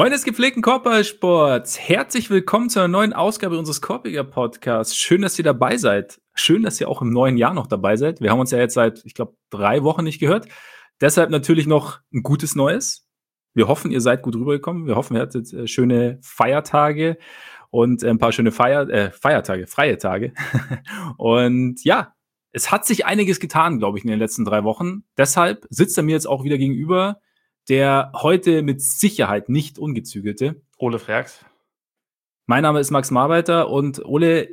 Freunde des gepflegten Korbballsports, herzlich willkommen zu einer neuen Ausgabe unseres Korbiger Podcasts. Schön, dass ihr dabei seid. Schön, dass ihr auch im neuen Jahr noch dabei seid. Wir haben uns ja jetzt seit, ich glaube, 3 Wochen nicht gehört. Deshalb natürlich noch ein gutes Neues. Wir hoffen, ihr seid gut rübergekommen. Wir hoffen, ihr hattet schöne Feiertage und ein paar schöne freie Tage. Und ja, es hat sich einiges getan, glaube ich, in den letzten 3 Wochen. Deshalb sitzt er mir jetzt auch wieder gegenüber, der heute mit Sicherheit nicht ungezügelte Ole Freaks. Mein Name ist Max Marbeiter und Ole,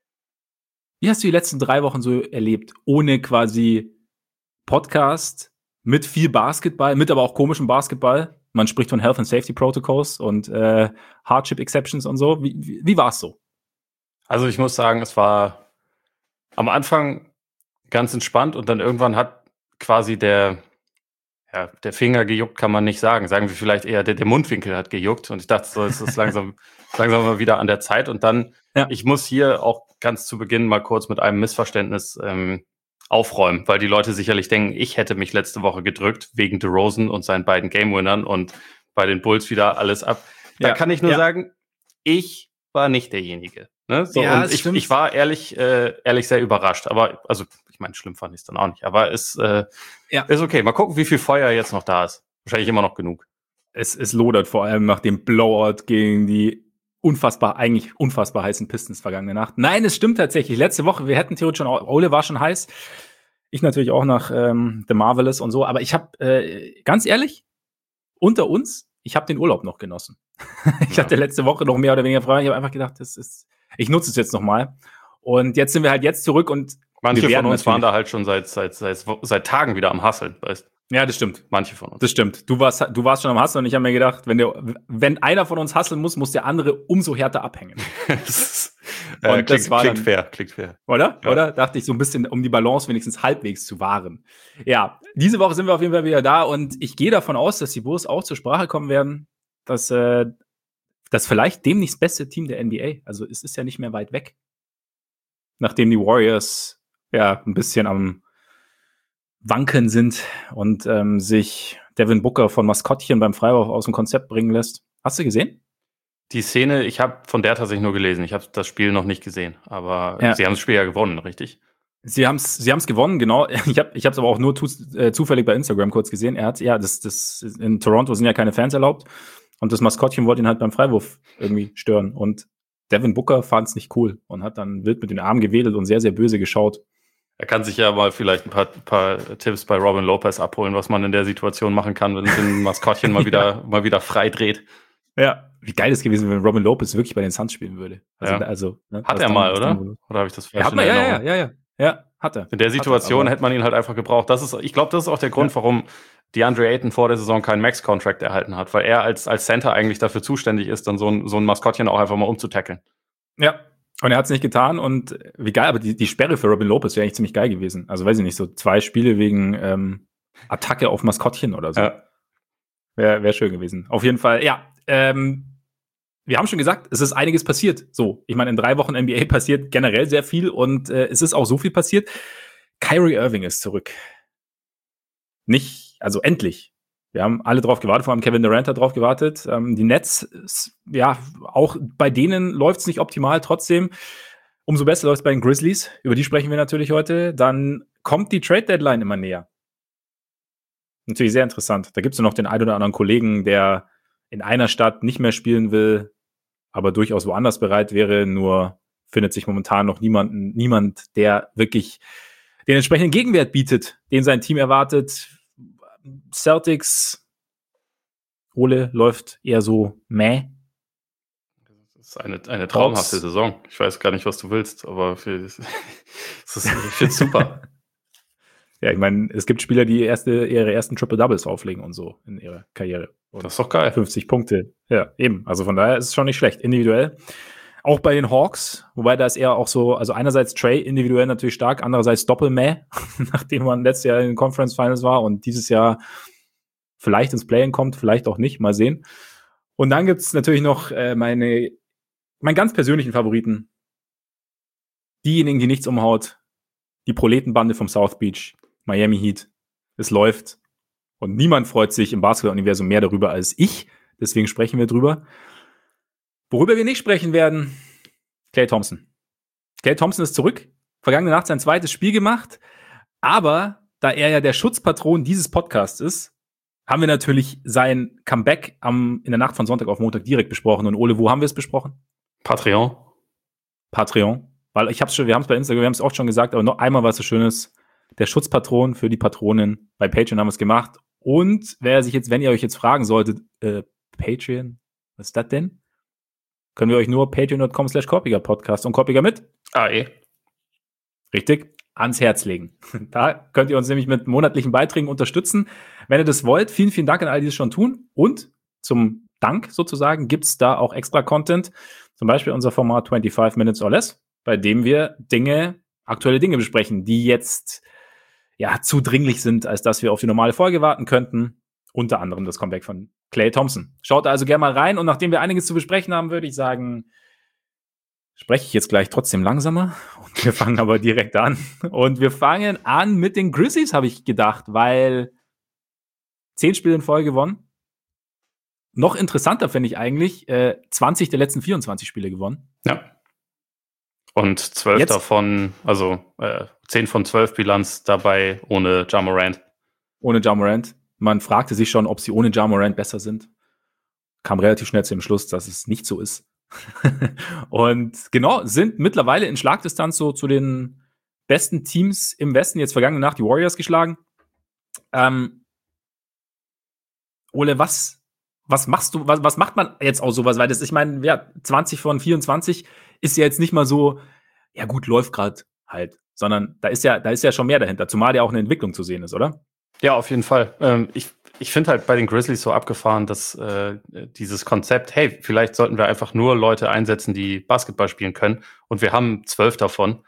wie hast du die letzten 3 Wochen so erlebt? Ohne quasi Podcast, mit viel Basketball, mit aber auch komischem Basketball. Man spricht von Health and Safety Protocols und Hardship Exceptions und so. Wie war es so? Also ich muss sagen, es war am Anfang ganz entspannt und dann irgendwann hat quasi der Finger gejuckt, kann man nicht sagen. Sagen wir vielleicht eher, der Mundwinkel hat gejuckt und ich dachte so, es ist langsam mal wieder an der Zeit und dann, Ich muss hier auch ganz zu Beginn mal kurz mit einem Missverständnis aufräumen, weil die Leute sicherlich denken, ich hätte mich letzte Woche gedrückt wegen DeRozan und seinen beiden Game-Winnern und bei den Bulls wieder alles ab. Da kann ich nur sagen, ich war nicht derjenige. Ne? So, Ja, und ich war ehrlich sehr überrascht. Aber, also, ich meine, schlimm fand ich es dann auch nicht. Aber es ist okay. Mal gucken, wie viel Feuer jetzt noch da ist. Wahrscheinlich immer noch genug. Es lodert vor allem nach dem Blowout gegen die unfassbar heißen Pistons vergangene Nacht. Nein, es stimmt tatsächlich. Letzte Woche, wir hätten theoretisch schon, Ole war schon heiß. Ich natürlich auch nach The Marvelous und so. Aber ich habe, ganz ehrlich, unter uns, ich habe den Urlaub noch genossen. Ich hatte letzte Woche noch mehr oder weniger frei. Ich habe einfach gedacht, ich nutze es jetzt noch mal. Und jetzt sind wir halt jetzt zurück und manche von uns waren da halt schon seit Tagen wieder am Hasseln, weißt. Ja, das stimmt. Manche von uns. Das stimmt. Du warst schon am Hasseln und ich habe mir gedacht, wenn einer von uns hasseln muss der andere umso härter abhängen. Und das war klingt fair. Oder? Ja. Oder? Dachte ich, so ein bisschen, um die Balance wenigstens halbwegs zu wahren. Ja, diese Woche sind wir auf jeden Fall wieder da und ich gehe davon aus, dass die Bulls auch zur Sprache kommen werden, dass das vielleicht demnächst beste Team der NBA, also es ist ja nicht mehr weit weg, nachdem die Warriors ja ein bisschen am Wanken sind und sich Devin Booker von Maskottchen beim Freiwurf aus dem Konzept bringen lässt. Hast du gesehen? Die Szene, ich habe von der tatsächlich nur gelesen. Ich habe das Spiel noch nicht gesehen. Aber Sie haben das Spiel ja gewonnen, richtig? Sie haben's gewonnen, genau. Ich hab's aber auch nur zufällig bei Instagram kurz gesehen. In Toronto sind ja keine Fans erlaubt. Und das Maskottchen wollte ihn halt beim Freiwurf irgendwie stören. Und Devin Booker fand's nicht cool und hat dann wild mit den Armen gewedelt und sehr, sehr böse geschaut. Er kann sich ja mal vielleicht ein paar Tipps bei Robin Lopez abholen, was man in der Situation machen kann, wenn ein Maskottchen mal wieder frei dreht. Ja, wie geil es gewesen wäre, wenn Robin Lopez wirklich bei den Suns spielen würde. Hat er mal, oder? Oder habe ich das falsch in Erinnerung? Ja, hat er. In der Situation hätte man ihn halt einfach gebraucht. Ich glaube, das ist auch der Grund, warum DeAndre Ayton vor der Saison keinen Max-Contract erhalten hat, weil er als Center eigentlich dafür zuständig ist, dann so ein Maskottchen auch einfach mal umzutackeln. Ja. Und er hat es nicht getan und wie geil, aber die Sperre für Robin Lopez wäre eigentlich ziemlich geil gewesen. Also weiß ich nicht, so 2 Spiele wegen Attacke auf Maskottchen oder so. Ja. Wäre schön gewesen. Auf jeden Fall, ja. Wir haben schon gesagt, es ist einiges passiert. So, ich meine, in 3 Wochen NBA passiert generell sehr viel und es ist auch so viel passiert. Kyrie Irving ist zurück. Also endlich. Wir haben alle drauf gewartet, vor allem Kevin Durant hat drauf gewartet. Die Nets, ja, auch bei denen läuft es nicht optimal. Trotzdem, umso besser läuft es bei den Grizzlies. Über die sprechen wir natürlich heute. Dann kommt die Trade-Deadline immer näher. Natürlich sehr interessant. Da gibt es noch den einen oder anderen Kollegen, der in einer Stadt nicht mehr spielen will, aber durchaus woanders bereit wäre. Nur findet sich momentan noch niemand, der wirklich den entsprechenden Gegenwert bietet, den sein Team erwartet. Celtics, Ole, läuft eher so mäh. Das ist eine traumhafte Saison. Ich weiß gar nicht, was du willst, aber ich finde es super. Ja, ich meine, es gibt Spieler, die ihre ersten Triple-Doubles auflegen und so in ihrer Karriere. Und das ist doch geil. 50 Punkte. Ja, eben. Also von daher ist es schon nicht schlecht. Individuell. Auch bei den Hawks, wobei da ist eher auch so, also einerseits Trey individuell natürlich stark, andererseits Doppelmäh, nachdem man letztes Jahr in den Conference Finals war und dieses Jahr vielleicht ins Play-In kommt, vielleicht auch nicht, mal sehen. Und dann gibt's natürlich noch meinen ganz persönlichen Favoriten. Diejenigen, die nichts umhaut, die Proletenbande vom South Beach, Miami Heat. Es läuft. Und niemand freut sich im Basketball-Universum mehr darüber als ich, Deswegen sprechen wir drüber. Worüber wir nicht sprechen werden, Klay Thompson. Klay Thompson ist zurück, vergangene Nacht sein zweites Spiel gemacht, aber da er ja der Schutzpatron dieses Podcasts ist, haben wir natürlich sein Comeback in der Nacht von Sonntag auf Montag direkt besprochen. Und Ole, wo haben wir es besprochen? Patreon. Weil wir haben es bei Instagram, wir haben es auch schon gesagt, aber noch einmal was so Schönes. Der Schutzpatron für die Patronin. Bei Patreon haben wir es gemacht. Und wenn ihr euch jetzt fragen solltet, Patreon, was ist das denn? Können wir euch nur patreon.com/Korpiger-Podcast und Korpiger mit richtig ans Herz legen. Da könnt ihr uns nämlich mit monatlichen Beiträgen unterstützen. Wenn ihr das wollt, vielen, vielen Dank an alle, die es schon tun. Und zum Dank sozusagen gibt es da auch extra Content. Zum Beispiel unser Format 25 Minutes or Less, bei dem wir aktuelle Dinge besprechen, die jetzt zu dringlich sind, als dass wir auf die normale Folge warten könnten. Unter anderem das Comeback von Klay Thompson. Schaut da also gerne mal rein. Und nachdem wir einiges zu besprechen haben, würde ich sagen, spreche ich jetzt gleich trotzdem langsamer. Und wir fangen aber direkt an. Und wir fangen an mit den Grizzlies, habe ich gedacht, weil 10 Spiele in Folge gewonnen. Noch interessanter finde ich eigentlich, 20 der letzten 24 Spiele gewonnen. Ja. Und 12 davon, also 10 von 12 Bilanz dabei ohne Ja Morant. Ohne Ja Morant. Man fragte sich schon, ob sie ohne Ja Morant besser sind. Kam relativ schnell zu dem Schluss, dass es nicht so ist. Und genau, sind mittlerweile in Schlagdistanz so zu den besten Teams im Westen. Jetzt vergangene Nacht die Warriors geschlagen. Ole, was machst du, was macht man jetzt aus sowas? Weil 20 von 24 ist ja jetzt nicht mal so, ja gut, läuft gerade halt, sondern da ist ja schon mehr dahinter, zumal ja auch eine Entwicklung zu sehen ist, oder? Ja, auf jeden Fall. Ich finde halt bei den Grizzlies so abgefahren, dass dieses Konzept, hey, vielleicht sollten wir einfach nur Leute einsetzen, die Basketball spielen können, und wir haben 12 davon.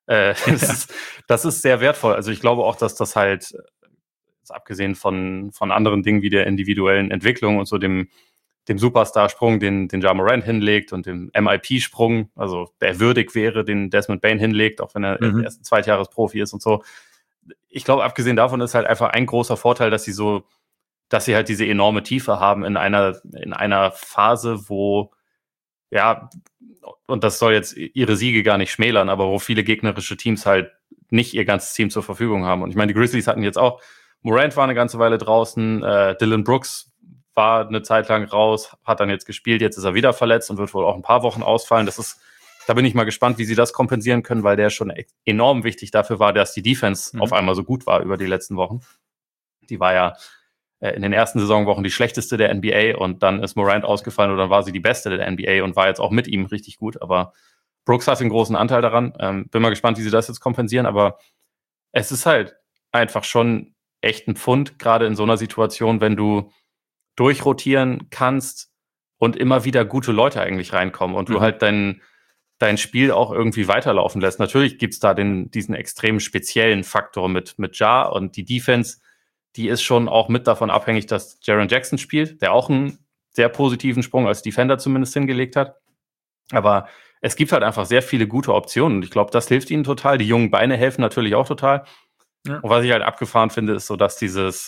Das ist sehr wertvoll. Also ich glaube auch, dass das halt, abgesehen von anderen Dingen wie der individuellen Entwicklung und so dem Superstar-Sprung, den Ja Morant hinlegt, und dem MIP-Sprung, also der würdig wäre, den Desmond Bane hinlegt, auch wenn er erst ein Zweitjahresprofi ist und so. Ich glaube, abgesehen davon ist halt einfach ein großer Vorteil, dass sie halt diese enorme Tiefe haben in einer Phase, wo, ja, und das soll jetzt ihre Siege gar nicht schmälern, aber wo viele gegnerische Teams halt nicht ihr ganzes Team zur Verfügung haben. Und ich meine, die Grizzlies hatten jetzt auch, Morant war eine ganze Weile draußen, Dillon Brooks war eine Zeit lang raus, hat dann jetzt gespielt, jetzt ist er wieder verletzt und wird wohl auch ein paar Wochen ausfallen. Da bin ich mal gespannt, wie sie das kompensieren können, weil der schon enorm wichtig dafür war, dass die Defense auf einmal so gut war über die letzten Wochen. Die war ja in den ersten Saisonwochen die schlechteste der NBA, und dann ist Morant ausgefallen und dann war sie die beste der NBA und war jetzt auch mit ihm richtig gut. Aber Brooks hat einen großen Anteil daran. Bin mal gespannt, wie sie das jetzt kompensieren. Aber es ist halt einfach schon echt ein Pfund, gerade in so einer Situation, wenn du durchrotieren kannst und immer wieder gute Leute eigentlich reinkommen und du halt dein Spiel auch irgendwie weiterlaufen lässt. Natürlich gibt's da diesen extrem speziellen Faktor mit Ja, und die Defense, die ist schon auch mit davon abhängig, dass Jaren Jackson spielt, der auch einen sehr positiven Sprung als Defender zumindest hingelegt hat. Aber es gibt halt einfach sehr viele gute Optionen, und ich glaube, das hilft ihnen total. Die jungen Beine helfen natürlich auch total. Ja. Und was ich halt abgefahren finde, ist so, dass dieses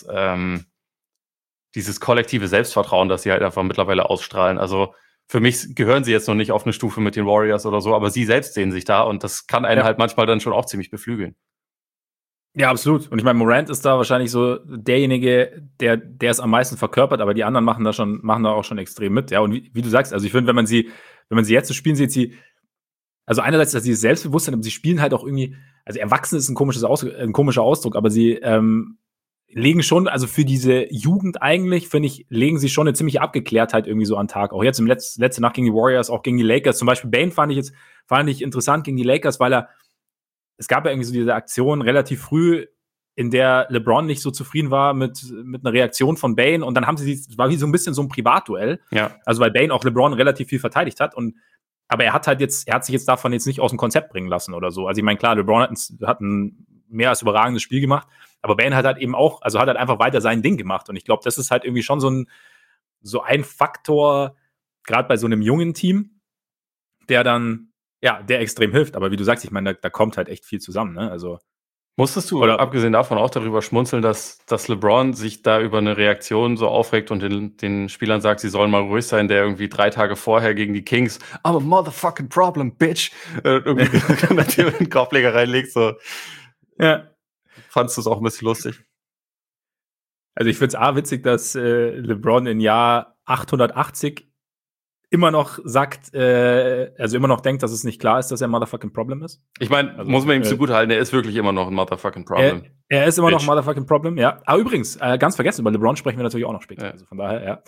kollektive Selbstvertrauen, das sie halt einfach mittlerweile ausstrahlen. Also für mich gehören sie jetzt noch nicht auf eine Stufe mit den Warriors oder so, aber sie selbst sehen sich da, und das kann einen halt manchmal dann schon auch ziemlich beflügeln. Ja, absolut. Und ich meine, Morant ist da wahrscheinlich so derjenige, der es am meisten verkörpert, aber die anderen machen da auch schon extrem mit. Ja, und wie du sagst, also ich finde, wenn man sie jetzt so spielen sieht, also einerseits, dass sie Selbstbewusstsein, aber sie spielen halt auch irgendwie, also erwachsen ist ein komischer Ausdruck, aber sie legen schon, also für diese Jugend eigentlich, finde ich, legen sie schon eine ziemliche Abgeklärtheit irgendwie so an den Tag. Auch jetzt letzte Nacht gegen die Warriors, auch gegen die Lakers. Zum Beispiel Bane fand ich interessant gegen die Lakers, weil es gab ja irgendwie so diese Aktion relativ früh, in der LeBron nicht so zufrieden war mit einer Reaktion von Bane, und dann es war wie so ein bisschen so ein Privatduell. Ja. Also weil Bane auch LeBron relativ viel verteidigt hat, aber er hat sich jetzt davon jetzt nicht aus dem Konzept bringen lassen oder so. Also ich meine, klar, LeBron hat ein mehr als überragendes Spiel gemacht, aber Bane hat halt eben auch, also hat halt einfach weiter sein Ding gemacht, und ich glaube, das ist halt irgendwie schon so ein Faktor, gerade bei so einem jungen Team, der extrem hilft. Aber wie du sagst, ich meine, da kommt halt echt viel zusammen, ne? Also Musstest du, Oder abgesehen davon, auch darüber schmunzeln, dass LeBron sich da über eine Reaktion so aufregt und den Spielern sagt, sie sollen mal ruhig sein, der irgendwie 3 Tage vorher gegen die Kings I'm a motherfucking problem, bitch, irgendwie einen Korbleger reinlegt, so. ja. Fandst du es auch ein bisschen lustig? Also ich finde es witzig, dass LeBron im Jahr 880 immer noch sagt, also immer noch denkt, dass es nicht klar ist, dass er ein motherfucking Problem ist. Ich meine, Also, muss man ihm zugute halten, er ist wirklich immer noch ein motherfucking problem. Er ist immer noch ein Bitch. motherfucking Problem, ja. Aber übrigens, ganz vergessen, über LeBron sprechen wir natürlich auch noch später. Ja. Also von daher,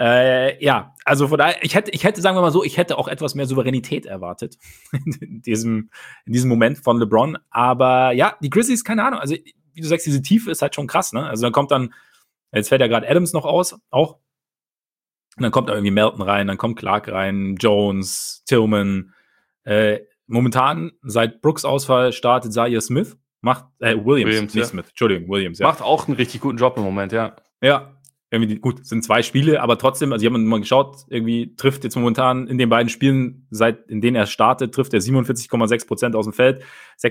ja. Also von daher, ich hätte, sagen wir mal so, ich hätte auch etwas mehr Souveränität erwartet in diesem Moment von LeBron. Aber ja, die Grizzlies, keine Ahnung. Also wie du sagst, diese Tiefe ist halt schon krass, ne? Also dann kommt dann, jetzt fällt ja gerade Adams noch aus, auch. Und dann kommt da irgendwie Melton rein, dann kommt Clark rein, Jones, Tillman. Momentan, seit Brooks Ausfall, startet Zaire Smith. Williams, nicht Smith. Entschuldigung, Williams, ja. Macht auch einen richtig guten Job im Moment, ja. Ja, irgendwie gut, sind 2 Spiele, aber trotzdem, also ich habe mal geschaut, irgendwie trifft jetzt momentan in den beiden Spielen, in denen er startet, trifft er 47,6% aus dem Feld,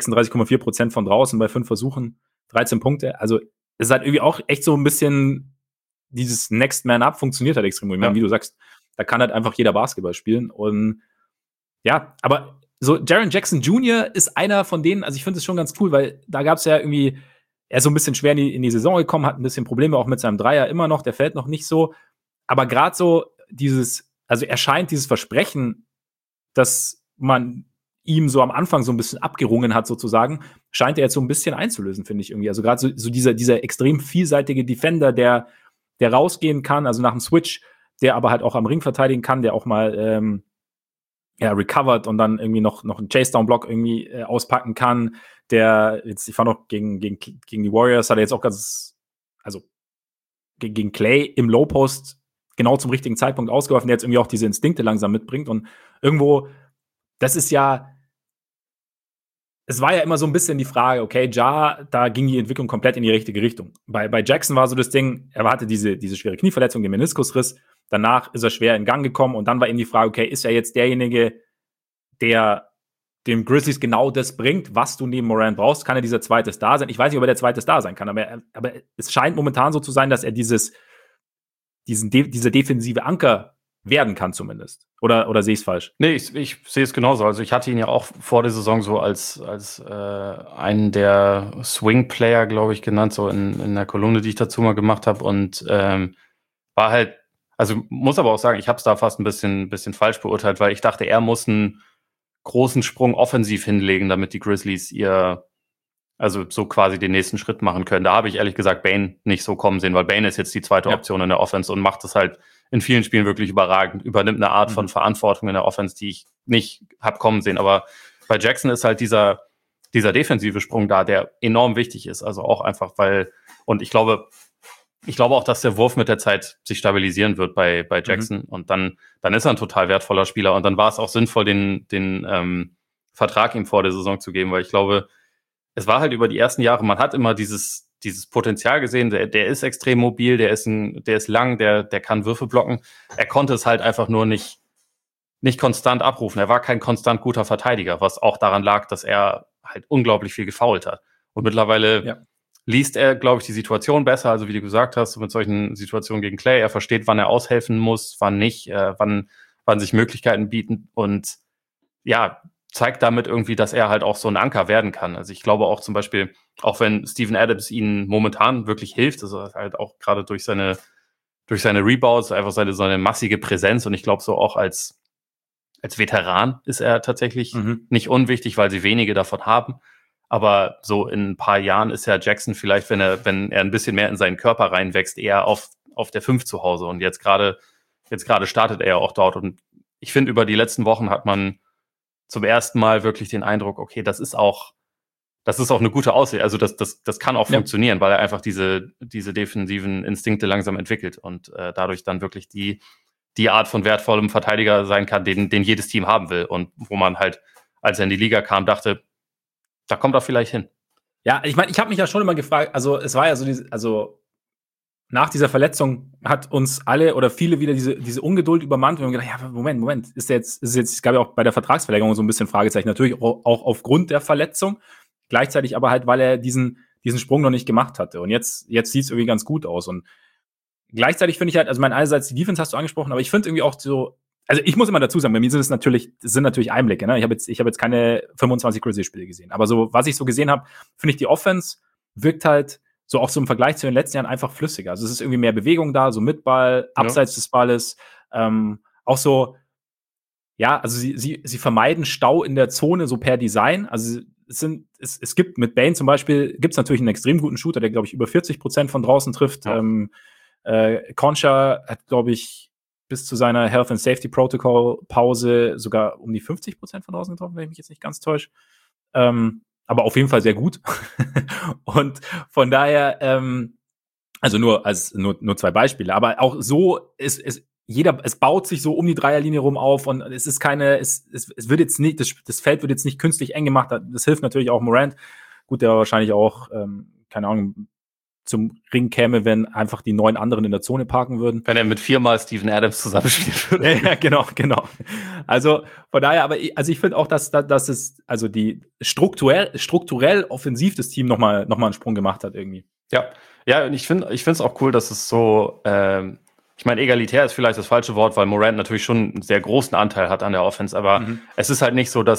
36,4% von draußen bei 5 Versuchen, 13 Punkte. Also es ist halt irgendwie auch echt so ein bisschen dieses Next Man Up funktioniert halt extrem gut. Ich meine, wie du sagst, da kann halt einfach jeder Basketball spielen. Und ja, aber so Jaren Jackson Jr. ist einer von denen, also ich finde es schon ganz cool, weil da gab es ja irgendwie, er ist so ein bisschen schwer in die Saison gekommen, hat ein bisschen Probleme auch mit seinem Dreier immer noch, der fällt noch nicht so. Aber gerade so also er scheint dieses Versprechen, dass man ihm so am Anfang so ein bisschen abgerungen hat sozusagen, scheint er jetzt so ein bisschen einzulösen, finde ich irgendwie. Also gerade so dieser extrem vielseitige Defender, der rausgehen kann, also nach dem Switch, der aber halt auch am Ring verteidigen kann, der auch mal recovert und dann irgendwie noch einen Chase-Down-Block irgendwie auspacken kann. Ich fand auch gegen die Warriors hat er jetzt auch also gegen Clay im Low-Post genau zum richtigen Zeitpunkt ausgeworfen, der jetzt irgendwie auch diese Instinkte langsam mitbringt. Und irgendwo, es war ja immer so ein bisschen die Frage, okay, da ging die Entwicklung komplett in die richtige Richtung. Bei Jackson war so das Ding, er hatte diese schwere Knieverletzung, den Meniskusriss, danach ist er schwer in Gang gekommen und dann war eben die Frage, okay, ist er jetzt derjenige, der dem Grizzlies genau das bringt, was du neben Morant brauchst? Kann er dieser zweite Star sein? Ich weiß nicht, ob er der zweite Star sein kann, aber es scheint momentan so zu sein, dass er dieser defensive Anker werden kann zumindest. Oder sehe ich es falsch? Nee, ich sehe es genauso. Also ich hatte ihn ja auch vor der Saison so als einen der Swing-Player, glaube ich, genannt, so in der Kolumne, die ich dazu mal gemacht habe. Und war halt, also muss aber auch sagen, ich habe es da fast ein bisschen falsch beurteilt, weil ich dachte, er muss einen großen Sprung offensiv hinlegen, damit die Grizzlies also so quasi den nächsten Schritt machen können. Da habe ich ehrlich gesagt Bane nicht so kommen sehen, weil Bane ist jetzt die zweite Option in der Offense und macht es halt in vielen Spielen wirklich überragend, übernimmt eine Art von Verantwortung in der Offense, die ich nicht habe kommen sehen. Aber bei Jackson ist halt dieser defensive Sprung da, der enorm wichtig ist. Also auch einfach, und ich glaube auch, dass der Wurf mit der Zeit sich stabilisieren wird bei Jackson. Und dann ist er ein total wertvoller Spieler. Und dann war es auch sinnvoll, den Vertrag ihm vor der Saison zu geben, weil ich glaube, es war halt über die ersten Jahre, man hat immer dieses Potenzial gesehen, der ist extrem mobil, der ist lang, der kann Würfe blocken. Er konnte es halt einfach nur nicht konstant abrufen. Er war kein konstant guter Verteidiger, was auch daran lag, dass er halt unglaublich viel gefoult hat. Und mittlerweile liest er, glaube ich, die Situation besser, also wie du gesagt hast, mit solchen Situationen gegen Clay. Er versteht, wann er aushelfen muss, wann nicht, wann sich Möglichkeiten bieten und ja, zeigt damit irgendwie, dass er halt auch so ein Anker werden kann. Also ich glaube auch zum Beispiel, auch wenn Steven Adams ihnen momentan wirklich hilft, also halt auch gerade durch seine Rebounds, einfach seine massige Präsenz und ich glaube so auch als Veteran ist er tatsächlich nicht unwichtig, weil sie wenige davon haben. Aber so in ein paar Jahren ist ja Jackson vielleicht, wenn er ein bisschen mehr in seinen Körper reinwächst, eher auf der 5 zu Hause. Und jetzt gerade startet er ja auch dort. Und ich finde, über die letzten Wochen hat man zum ersten Mal wirklich den Eindruck, okay, das ist auch eine gute Aussicht. Also das kann auch funktionieren, weil er einfach diese defensiven Instinkte langsam entwickelt und dadurch dann wirklich die Art von wertvollem Verteidiger sein kann, den jedes Team haben will. Und wo man halt, als er in die Liga kam, dachte, da kommt er vielleicht hin. Ja, ich meine, ich habe mich ja schon immer gefragt, also es war ja so nach dieser Verletzung hat uns alle oder viele wieder diese Ungeduld übermannt. Wir haben gedacht, ja, Moment, es gab ja auch bei der Vertragsverlängerung so ein bisschen Fragezeichen. Natürlich auch aufgrund der Verletzung. Gleichzeitig aber halt, weil er diesen Sprung noch nicht gemacht hatte. Und jetzt sieht es irgendwie ganz gut aus. Und gleichzeitig finde ich halt, also einerseits die Defense hast du angesprochen, aber ich finde irgendwie auch so, also ich muss immer dazu sagen, bei mir sind natürlich Einblicke, ne? Ich habe jetzt keine 25 Grizzlies-Spiele gesehen. Aber so, was ich so gesehen habe, finde ich, die Offense wirkt halt so auch so im Vergleich zu den letzten Jahren einfach flüssiger. Also es ist irgendwie mehr Bewegung da, so mit Ball, abseits des Balles, auch so, ja, also sie vermeiden Stau in der Zone so per Design. Also es gibt mit Bane zum Beispiel, gibt es natürlich einen extrem guten Shooter, der, glaube ich, über 40% von draußen trifft. Ja. Concha hat, glaube ich, bis zu seiner Health and Safety Protocol Pause sogar um die 50% von draußen getroffen, wenn ich mich jetzt nicht ganz täusche. Aber auf jeden Fall sehr gut. Und von daher, also nur 2 Beispiele, aber auch so es baut sich so um die Dreierlinie rum auf und es ist es wird jetzt nicht, das Feld wird jetzt nicht künstlich eng gemacht. Das hilft natürlich auch Morant. Gut, der wahrscheinlich auch, keine Ahnung, zum Ring käme, wenn einfach die 9 anderen in der Zone parken würden. Wenn er mit 4-mal Steven Adams zusammenspielen würde. Ja, genau. Also von daher, aber ich finde auch, dass es also die strukturell offensiv das Team noch mal einen Sprung gemacht hat irgendwie. Ja, und ich finde es auch cool, dass es so, ich meine, egalitär ist vielleicht das falsche Wort, weil Morant natürlich schon einen sehr großen Anteil hat an der Offense, aber es ist halt nicht so,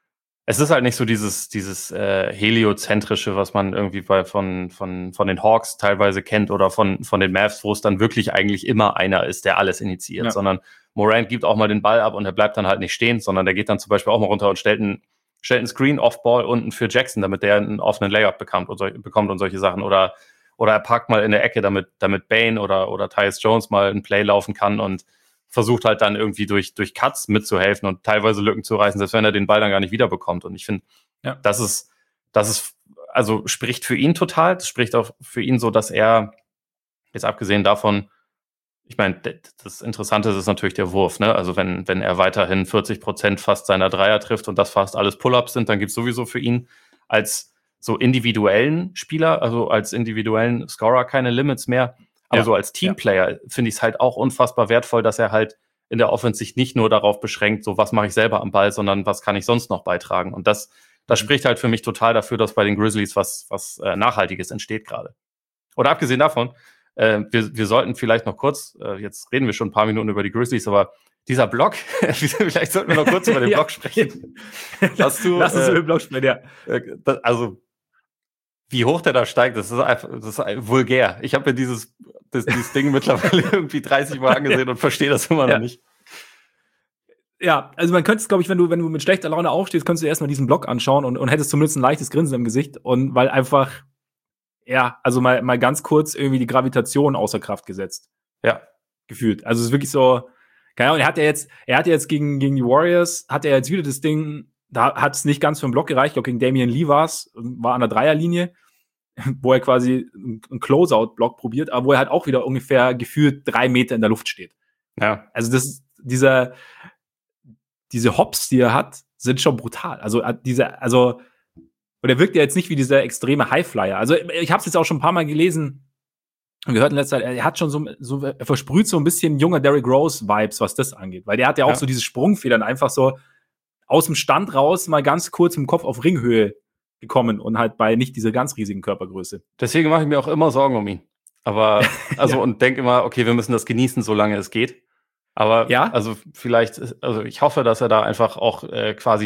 dieses heliozentrische, was man irgendwie von den Hawks teilweise kennt oder von den Mavs, wo es dann wirklich eigentlich immer einer ist, der alles initiiert, sondern Morant gibt auch mal den Ball ab und er bleibt dann halt nicht stehen, sondern der geht dann zum Beispiel auch mal runter und stellt einen Screen Off-Ball unten für Jackson, damit der einen offenen Layup bekommt und solche Sachen, oder er parkt mal in der Ecke, damit Bane oder Tyus Jones mal ein Play laufen kann und versucht halt dann irgendwie durch Cuts mitzuhelfen und teilweise Lücken zu reißen, selbst wenn er den Ball dann gar nicht wiederbekommt. Und ich finde, das ist, also spricht für ihn total. Das spricht auch für ihn so, dass er, jetzt abgesehen davon, ich meine, das Interessante ist natürlich der Wurf, ne? Also wenn er weiterhin 40% fast seiner Dreier trifft und das fast alles Pull-ups sind, dann gibt es sowieso für ihn als so individuellen Spieler, also als individuellen Scorer keine Limits mehr. Aber so als Teamplayer finde ich es halt auch unfassbar wertvoll, dass er halt in der Offense sich nicht nur darauf beschränkt, so was mache ich selber am Ball, sondern was kann ich sonst noch beitragen. Und das spricht halt für mich total dafür, dass bei den Grizzlies was Nachhaltiges entsteht gerade. Oder abgesehen davon, wir sollten vielleicht noch kurz, jetzt reden wir schon ein paar Minuten über die Grizzlies, aber dieser Block, vielleicht sollten wir noch kurz über den Block sprechen. Lass uns über den Block sprechen, ja. Also wie hoch der da steigt, das ist vulgär. Ich habe mir dieses Ding mittlerweile irgendwie 30 Mal angesehen und verstehe das immer noch nicht. Ja, also man könnte es, glaube ich, wenn du mit schlechter Laune aufstehst, könntest du erstmal diesen Block anschauen und hättest zumindest ein leichtes Grinsen im Gesicht. Und weil einfach, also mal ganz kurz irgendwie die Gravitation außer Kraft gesetzt. Ja. Gefühlt. Also es ist wirklich so, keine Ahnung, er hat jetzt gegen die Warriors, hat er jetzt wieder das Ding, da hat es nicht ganz für den Block gereicht, ich glaube gegen Damian Lee war an der Dreierlinie, wo er quasi einen Closeout-Block probiert, aber wo er halt auch wieder ungefähr gefühlt 3 Meter in der Luft steht. Ja. Also diese Hops, die er hat, sind schon brutal. Und er wirkt ja jetzt nicht wie dieser extreme Highflyer. Also ich habe es jetzt auch schon ein paar Mal gelesen und gehört in letzter Zeit, er hat schon er versprüht so ein bisschen junger Derrick Rose-Vibes, was das angeht. Weil der hat ja auch so diese Sprungfedern einfach so aus dem Stand raus mal ganz kurz im Kopf auf Ringhöhe gekommen und halt bei nicht dieser ganz riesigen Körpergröße. Deswegen mache ich mir auch immer Sorgen um ihn. Aber, und denke immer, okay, wir müssen das genießen, solange es geht. Aber, also vielleicht, also ich hoffe, dass er da einfach auch quasi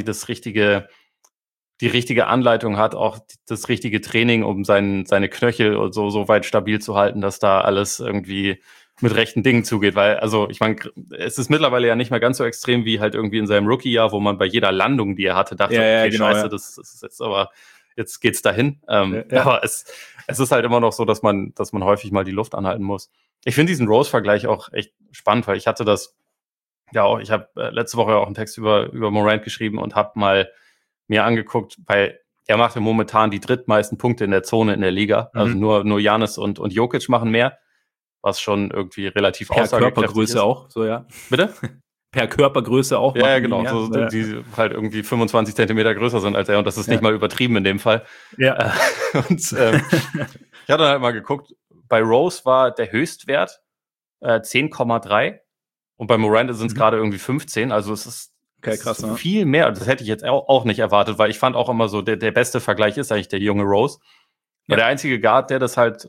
die richtige Anleitung hat, auch das richtige Training, um seine Knöchel und so weit stabil zu halten, dass da alles irgendwie mit rechten Dingen zugeht, weil, also ich meine, es ist mittlerweile ja nicht mehr ganz so extrem wie halt irgendwie in seinem Rookie-Jahr, wo man bei jeder Landung, die er hatte, dachte, genau, scheiße, das ist jetzt aber, jetzt geht's dahin. Aber es ist halt immer noch so, dass man häufig mal die Luft anhalten muss. Ich finde diesen Rose-Vergleich auch echt spannend, weil ich hatte das, ich habe letzte Woche auch einen Text über Morant geschrieben und habe mal mir angeguckt, weil er macht ja momentan die drittmeisten Punkte in der Zone in der Liga. Also nur Giannis und Jokic machen mehr, was schon irgendwie relativ aussagekräftig ist. Per Körpergröße auch, so ja. Bitte? Per Körpergröße auch. Ja, genau. Die halt irgendwie 25 Zentimeter größer sind als er und das ist nicht mal übertrieben in dem Fall. Ja. Ich hatte halt mal geguckt, bei Rose war der Höchstwert 10,3 und bei Morant sind es gerade irgendwie 15. Also es ist Okay, krass, ne? Viel mehr, das hätte ich jetzt auch nicht erwartet, weil ich fand auch immer so, der beste Vergleich ist eigentlich der junge Rose. Ja. Der einzige Guard, der das halt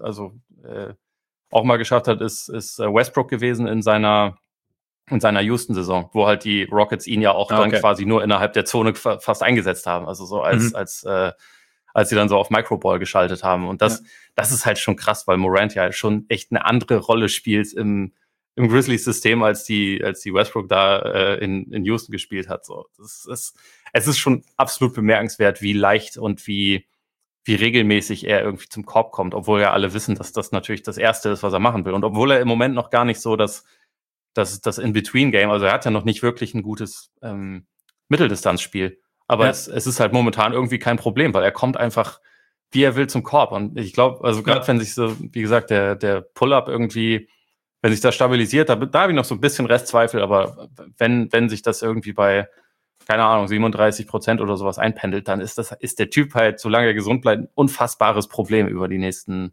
auch mal geschafft hat, ist Westbrook gewesen in seiner Houston-Saison, wo halt die Rockets ihn ja auch dann quasi nur innerhalb der Zone fast eingesetzt haben. Also so als sie dann so auf Microball geschaltet haben. Und das ist halt schon krass, weil Morant ja schon echt eine andere Rolle spielt im Grizzlies-System, als die Westbrook da in Houston gespielt hat. So, es ist schon absolut bemerkenswert, wie leicht und wie regelmäßig er irgendwie zum Korb kommt, obwohl ja alle wissen, dass das natürlich das Erste ist, was er machen will. Und obwohl er im Moment noch gar nicht so das In-Between-Game, also er hat ja noch nicht wirklich ein gutes Mitteldistanzspiel. Aber es ist halt momentan irgendwie kein Problem, weil er kommt einfach, wie er will, zum Korb. Und ich glaube, also gerade wenn sich so, wie gesagt, der Pull-Up irgendwie, wenn sich das stabilisiert, da habe ich noch so ein bisschen Restzweifel, aber wenn sich das irgendwie bei, keine Ahnung, 37% oder sowas einpendelt, dann ist der Typ halt, solange er gesund bleibt, ein unfassbares Problem über die nächsten,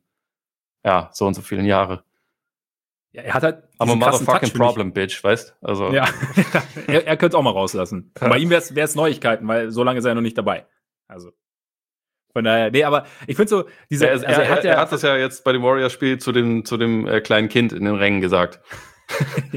so und so vielen Jahre. Ja, er hat halt aber motherfucking Problem, Bitch, weißt? Also. Ja, er könnte es auch mal rauslassen. Und bei ihm wäre es Neuigkeiten, weil so lange ist er noch nicht dabei. Also von daher, nee, aber ich finde so, er hat das ja jetzt bei dem Warriors-Spiel zu dem kleinen Kind in den Rängen gesagt. Ja,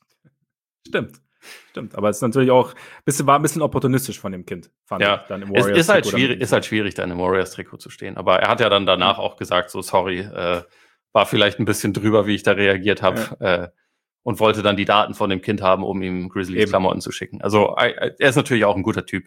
Stimmt, aber es ist natürlich auch war ein bisschen opportunistisch von dem Kind, fand ich. Dann im Warriors ist halt schwierig, dann im Warriors-Trikot zu stehen. Aber er hat ja dann danach auch gesagt, so sorry, war vielleicht ein bisschen drüber, wie ich da reagiert habe, und wollte dann die Daten von dem Kind haben, um ihm Grizzlies-Klamotten zu schicken. Also er ist natürlich auch ein guter Typ.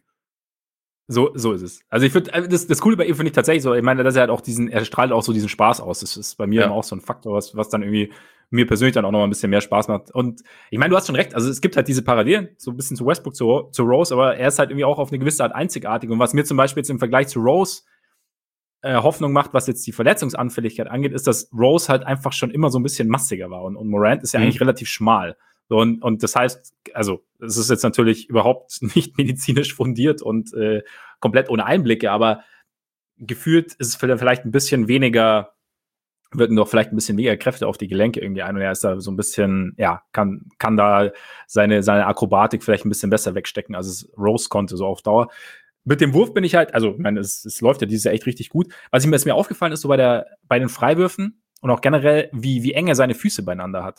So ist es. Also ich finde, das Coole bei ihm finde ich tatsächlich so, ich meine, dass er halt auch er strahlt auch so diesen Spaß aus. Das ist bei mir immer auch so ein Faktor, was dann irgendwie mir persönlich dann auch noch mal ein bisschen mehr Spaß macht. Und ich meine, du hast schon recht, also es gibt halt diese Parallelen, so ein bisschen zu Westbrook, zu Rose, aber er ist halt irgendwie auch auf eine gewisse Art einzigartig. Und was mir zum Beispiel jetzt im Vergleich zu Rose Hoffnung macht, was jetzt die Verletzungsanfälligkeit angeht, ist, dass Rose halt einfach schon immer so ein bisschen massiger war. Und Morant ist ja eigentlich relativ schmal. So, und das heißt, also es ist jetzt natürlich überhaupt nicht medizinisch fundiert und komplett ohne Einblicke, aber gefühlt ist es vielleicht ein bisschen weniger, wirken doch vielleicht ein bisschen weniger Kräfte auf die Gelenke irgendwie ein und er ist da so ein bisschen, kann da seine Akrobatik vielleicht ein bisschen besser wegstecken, als es Rose konnte, so auf Dauer. Mit dem Wurf bin ich halt, also ich meine, es läuft ja dieses Jahr echt richtig gut. Was mir aufgefallen ist, so bei den Freiwürfen und auch generell, wie eng er seine Füße beieinander hat.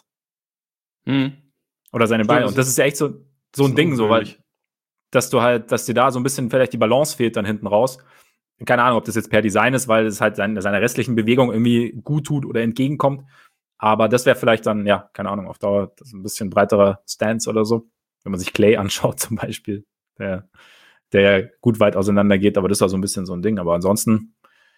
Oder seine Beine. Und das ist ja echt so ein Ding, so, weil, dass dir da so ein bisschen vielleicht die Balance fehlt dann hinten raus. Keine Ahnung, ob das jetzt per Design ist, weil es halt seiner restlichen Bewegung irgendwie gut tut oder entgegenkommt. Aber das wäre vielleicht dann, keine Ahnung, auf Dauer das ein bisschen breiterer Stance oder so. Wenn man sich Clay anschaut zum Beispiel, der gut weit auseinander geht, aber das war so ein bisschen so ein Ding. Aber ansonsten,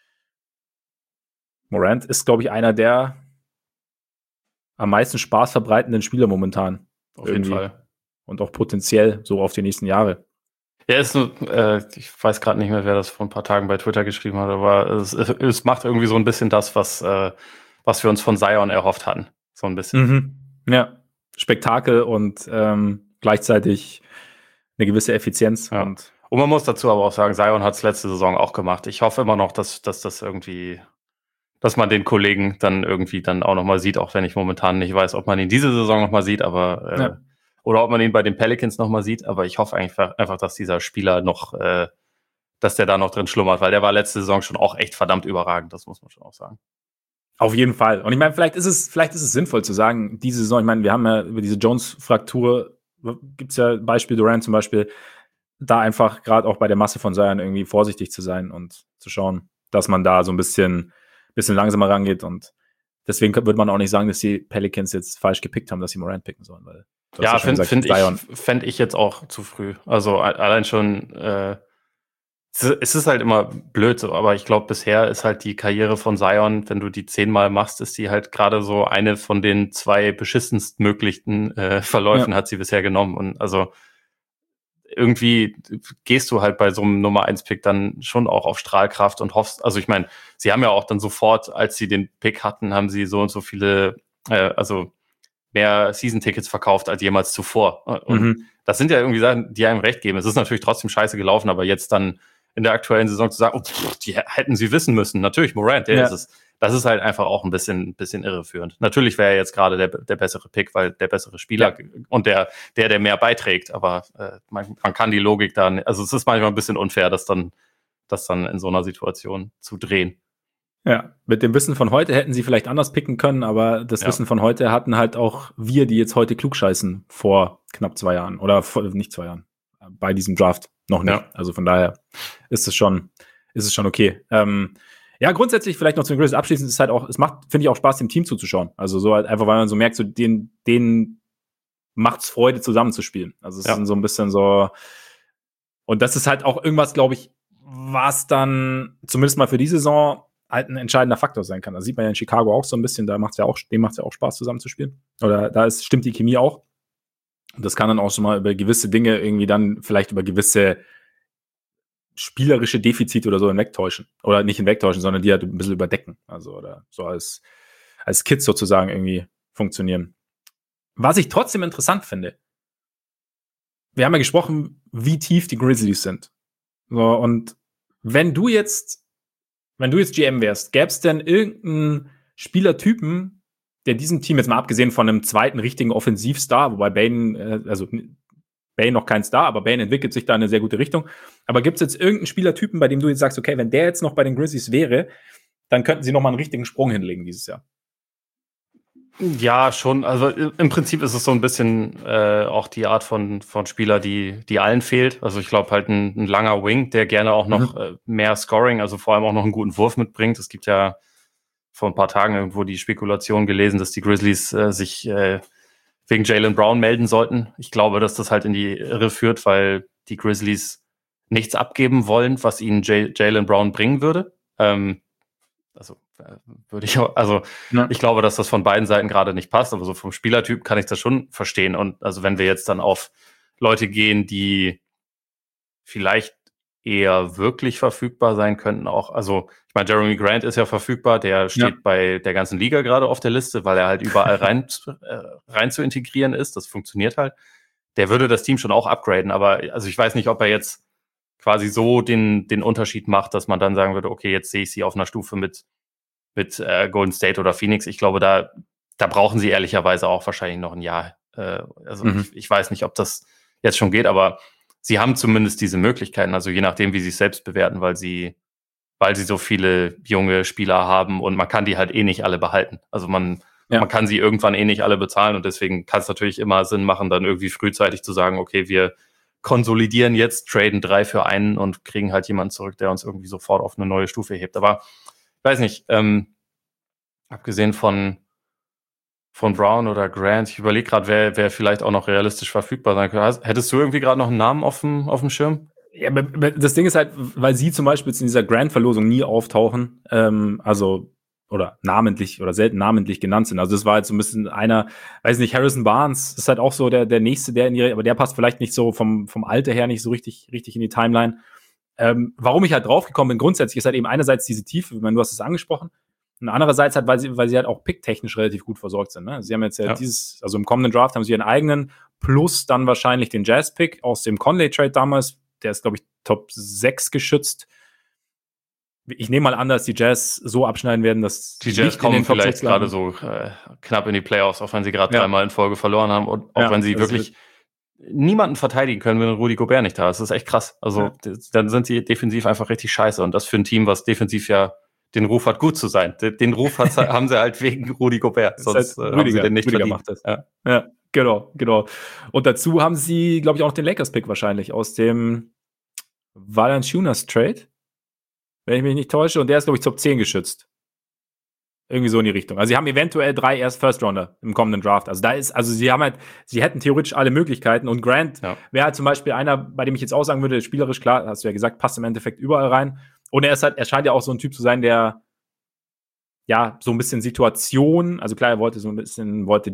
Morant ist, glaube ich, einer der am meisten Spaß verbreitenden Spieler momentan. Auf jeden Fall. Und auch potenziell so auf die nächsten Jahre. Ja, ist nur, ich weiß gerade nicht mehr, wer das vor ein paar Tagen bei Twitter geschrieben hat, aber es macht irgendwie so ein bisschen das, was wir uns von Zion erhofft hatten. So ein bisschen. Ja, Spektakel und gleichzeitig eine gewisse Effizienz. Ja. Und man muss dazu aber auch sagen, Zion hat es letzte Saison auch gemacht. Ich hoffe immer noch, dass das irgendwie, dass man den Kollegen dann irgendwie dann auch nochmal sieht, auch wenn ich momentan nicht weiß, ob man ihn diese Saison nochmal sieht, aber oder ob man ihn bei den Pelicans nochmal sieht, aber ich hoffe einfach, dass dieser Spieler noch, dass der da noch drin schlummert, weil der war letzte Saison schon auch echt verdammt überragend, das muss man schon auch sagen. Auf jeden Fall. Und ich meine, vielleicht ist es sinnvoll zu sagen, diese Saison, ich meine, wir haben ja über diese Jones-Fraktur, gibt es ja Beispiel Durant zum Beispiel, da einfach gerade auch bei der Masse von Zion irgendwie vorsichtig zu sein und zu schauen, dass man da so ein bisschen langsamer rangeht und deswegen würde man auch nicht sagen, dass die Pelicans jetzt falsch gepickt haben, dass sie Morant picken sollen, weil fände ich jetzt auch zu früh. Also allein schon, es ist halt immer blöd so, aber ich glaube, bisher ist halt die Karriere von Zion, wenn du die 10-mal machst, ist die halt gerade so eine von den 2 beschissenst möglichen Verläufen hat sie bisher genommen. Und also irgendwie gehst du halt bei so einem Nummer-1-Pick dann schon auch auf Strahlkraft und hoffst, also ich meine, sie haben ja auch dann sofort, als sie den Pick hatten, haben sie so und so viele, also mehr Season-Tickets verkauft als jemals zuvor. Und das sind ja irgendwie Sachen, die einem recht geben. Es ist natürlich trotzdem scheiße gelaufen, aber jetzt dann in der aktuellen Saison zu sagen, die hätten sie wissen müssen. Natürlich, Morant, der ist es. Das ist halt einfach auch ein bisschen irreführend. Natürlich wäre er jetzt gerade der bessere Pick, weil der bessere Spieler und der mehr beiträgt. Aber man kann die Logik dann, also es ist manchmal ein bisschen unfair, das dann in so einer Situation zu drehen. Ja, mit dem Wissen von heute hätten sie vielleicht anders picken können, aber das Wissen von heute hatten halt auch wir, die jetzt heute klugscheißen, vor knapp 2 Jahren. Oder nicht 2 Jahren. Bei diesem Draft noch nicht. Ja. Also von daher ist es schon okay. Ja, grundsätzlich vielleicht noch zum Grizzlies abschließend ist halt auch, es macht, finde ich, auch Spaß, dem Team zuzuschauen. Also so halt einfach, weil man so merkt, so denen macht's Freude, zusammenzuspielen. Also es ist so ein bisschen so, und das ist halt auch irgendwas, glaube ich, was dann zumindest mal für die Saison halt ein entscheidender Faktor sein kann. Das sieht man ja in Chicago auch so ein bisschen, dem macht's ja auch Spaß, zusammenzuspielen. Oder stimmt die Chemie auch. Und das kann dann auch schon mal über gewisse Dinge irgendwie dann vielleicht über gewisse spielerische Defizite oder so hinwegtäuschen. Oder nicht hinwegtäuschen, sondern die halt ein bisschen überdecken. Also, oder so als Kids sozusagen irgendwie funktionieren. Was ich trotzdem interessant finde, wir haben ja gesprochen, wie tief die Grizzlies sind. So, und wenn du jetzt GM wärst, gäbe es denn irgendeinen Spielertypen, der diesem Team, jetzt mal abgesehen von einem zweiten richtigen Offensivstar, wobei Bane noch kein Star, aber Bane entwickelt sich da in eine sehr gute Richtung. Aber gibt es jetzt irgendeinen Spielertypen, bei dem du jetzt sagst, okay, wenn der jetzt noch bei den Grizzlies wäre, dann könnten sie noch mal einen richtigen Sprung hinlegen dieses Jahr? Ja, schon. Also im Prinzip ist es so ein bisschen auch die Art von Spieler, die allen fehlt. Also ich glaube halt ein langer Wing, der gerne auch noch mehr Scoring, also vor allem auch noch einen guten Wurf mitbringt. Es gibt ja vor ein paar Tagen irgendwo die Spekulation gelesen, dass die Grizzlies sich wegen Jaylen Brown melden sollten. Ich glaube, dass das halt in die Irre führt, weil die Grizzlies nichts abgeben wollen, was ihnen Jaylen Brown bringen würde. Ich glaube, dass das von beiden Seiten gerade nicht passt, aber so vom Spielertyp kann ich das schon verstehen. Und also wenn wir jetzt dann auf Leute gehen, die vielleicht eher wirklich verfügbar sein könnten, auch, also ich meine, Jeremy Grant ist ja verfügbar, der steht bei der ganzen Liga gerade auf der Liste, weil er halt überall rein zu integrieren ist, das funktioniert halt. Der würde das Team schon auch upgraden, aber also ich weiß nicht, ob er jetzt quasi so den Unterschied macht, dass man dann sagen würde, okay, jetzt sehe ich sie auf einer Stufe mit Golden State oder Phoenix. Ich glaube, da brauchen sie ehrlicherweise auch wahrscheinlich noch ein Jahr. Ich weiß nicht, ob das jetzt schon geht, aber sie haben zumindest diese Möglichkeiten, also je nachdem, wie sie es selbst bewerten, weil sie so viele junge Spieler haben und man kann die halt nicht alle behalten. Also man kann sie irgendwann nicht alle bezahlen und deswegen kann es natürlich immer Sinn machen, dann irgendwie frühzeitig zu sagen, okay, wir konsolidieren jetzt, traden 3 für einen und kriegen halt jemanden zurück, der uns irgendwie sofort auf eine neue Stufe hebt. Aber ich weiß nicht, abgesehen von Brown oder Grant, ich überlege gerade, wer vielleicht auch noch realistisch verfügbar sein könnte. Hättest du irgendwie gerade noch einen Namen auf dem Schirm? Ja, das Ding ist halt, weil sie zum Beispiel in dieser Grant-Verlosung nie auftauchen, oder namentlich oder selten namentlich genannt sind. Also das war halt so ein bisschen einer, weiß nicht, Harrison Barnes ist halt auch so der nächste, aber der passt vielleicht nicht so vom Alter her nicht so richtig in die Timeline. Warum ich halt draufgekommen bin, grundsätzlich ist halt eben einerseits diese Tiefe, ich meine, du hast es angesprochen, und andererseits halt, weil sie halt auch picktechnisch relativ gut versorgt sind. Ne? Sie haben jetzt also im kommenden Draft haben sie ihren eigenen, plus dann wahrscheinlich den Jazz-Pick aus dem Conley-Trade damals, der ist, glaube ich, Top 6 geschützt. Ich nehme mal an, dass die Jazz so abschneiden werden, dass die Jazz kommen vielleicht gerade so knapp in die Playoffs, auch wenn sie gerade 3-mal in Folge verloren haben und auch wenn sie wirklich niemanden verteidigen können, wenn Rudy Gobert nicht da ist. Das ist echt krass. Also dann sind sie defensiv einfach richtig scheiße und das für ein Team, was defensiv ja den Ruf hat, gut zu sein. Den Ruf haben sie halt wegen Rudy Gobert, sonst haben sie den nicht verdient. Macht das. Ja, genau. Und dazu haben sie, glaube ich, auch noch den Lakers-Pick wahrscheinlich aus dem Valanciunas-Trade, wenn ich mich nicht täusche. Und der ist, glaube ich, Top 10 geschützt. Irgendwie so in die Richtung. Also sie haben eventuell 3 First-Rounder im kommenden Draft. Also sie hätten theoretisch alle Möglichkeiten. Und Grant wäre halt zum Beispiel einer, bei dem ich jetzt auch sagen würde, spielerisch, klar, hast du ja gesagt, passt im Endeffekt überall rein. Und er scheint ja auch so ein Typ zu sein, der so ein bisschen Situation, also klar, er wollte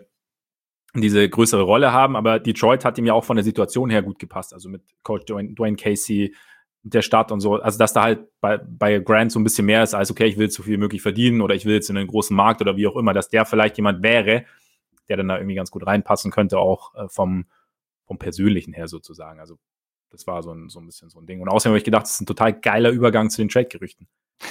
diese größere Rolle haben, aber Detroit hat ihm ja auch von der Situation her gut gepasst. Also mit Coach Dwayne Casey, der Stadt und so. Also dass da halt bei Grant so ein bisschen mehr ist als, okay, ich will so viel wie möglich verdienen oder ich will jetzt in einen großen Markt oder wie auch immer, dass der vielleicht jemand wäre, der dann da irgendwie ganz gut reinpassen könnte, auch vom Persönlichen her sozusagen. Also Das war so ein bisschen so ein Ding. Und außerdem habe ich gedacht, das ist ein total geiler Übergang zu den Trade-Gerüchten.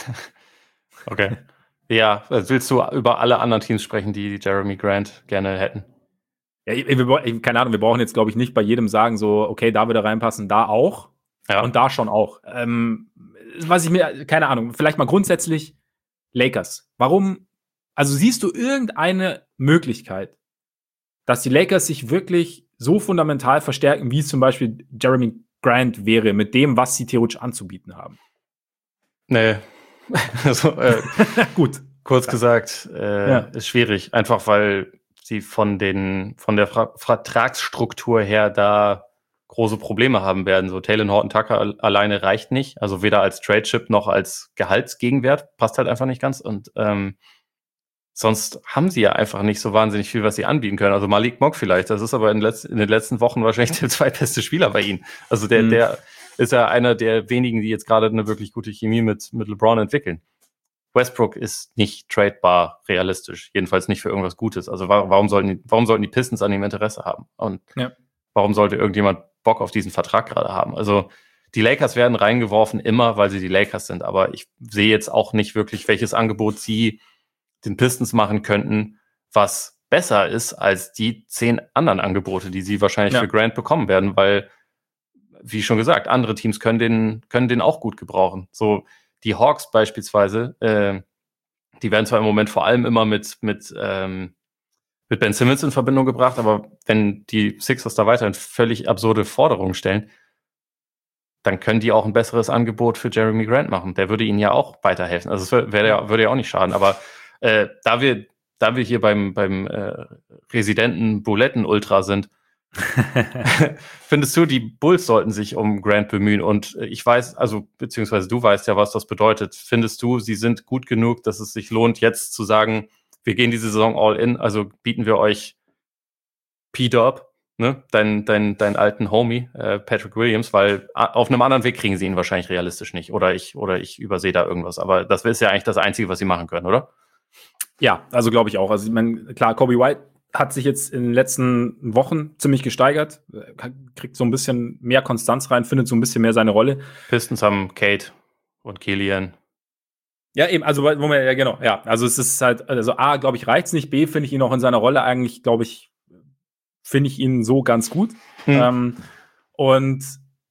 Okay. Ja, willst du über alle anderen Teams sprechen, die Jeremy Grant gerne hätten? Ja, keine Ahnung, wir brauchen jetzt, glaube ich, nicht bei jedem sagen, so, okay, da würde er reinpassen, da auch. Ja. Und da schon auch. Was ich mir, keine Ahnung, vielleicht mal grundsätzlich Lakers. Warum? Also siehst du irgendeine Möglichkeit, dass die Lakers sich wirklich so fundamental verstärken, wie es zum Beispiel Jeremy Grant wäre, mit dem, was sie theoretisch anzubieten haben? Nee. Also, gut. Kurz gesagt, ist schwierig. Einfach weil sie von der Vertragsstruktur her da große Probleme haben werden. So Taylor Horton-Tucker alleine reicht nicht. Also weder als Trade-Chip noch als Gehaltsgegenwert. Passt halt einfach nicht ganz. Und sonst haben sie ja einfach nicht so wahnsinnig viel, was sie anbieten können. Also Malik Monk vielleicht. Das ist aber in den letzten Wochen wahrscheinlich der zweitbeste Spieler bei ihnen. Also der ist ja einer der wenigen, die jetzt gerade eine wirklich gute Chemie mit LeBron entwickeln. Westbrook ist nicht tradebar realistisch. Jedenfalls nicht für irgendwas Gutes. Also warum sollten die Pistons an ihm Interesse haben? Und warum sollte irgendjemand Bock auf diesen Vertrag gerade haben? Also die Lakers werden reingeworfen immer, weil sie die Lakers sind. Aber ich sehe jetzt auch nicht wirklich, welches Angebot sie den Pistons machen könnten, was besser ist als die 10 anderen Angebote, die sie wahrscheinlich für Grant bekommen werden. Weil, wie schon gesagt, andere Teams können den auch gut gebrauchen. So die Hawks beispielsweise, die werden zwar im Moment vor allem immer mit Ben Simmons in Verbindung gebracht, aber wenn die Sixers da weiterhin völlig absurde Forderungen stellen, dann können die auch ein besseres Angebot für Jeremy Grant machen. Der würde ihnen ja auch weiterhelfen. Also es würde ja auch nicht schaden. Aber da wir hier beim Residenten Buletten-Ultra sind, findest du, die Bulls sollten sich um Grant bemühen? Und ich weiß, also beziehungsweise du weißt ja, was das bedeutet. Findest du, sie sind gut genug, dass es sich lohnt, jetzt zu sagen, wir gehen diese Saison all in, also bieten wir euch P-Dub, ne, deinen alten Homie, Patrick Williams, weil auf einem anderen Weg kriegen sie ihn wahrscheinlich realistisch nicht. Oder ich übersehe da irgendwas. Aber das ist ja eigentlich das Einzige, was sie machen können, oder? Ja, also glaube ich auch. Also ich meine, klar, Kobe White hat sich jetzt in den letzten Wochen ziemlich gesteigert, kriegt so ein bisschen mehr Konstanz rein, findet so ein bisschen mehr seine Rolle. Pistons haben Kate und Killian. Ja, eben, also wo man, ja genau, ja. Also es ist halt, also A, glaube ich, reicht's nicht, B, finde ich ihn auch in seiner Rolle eigentlich, glaube ich, finde ich ihn so ganz gut. Und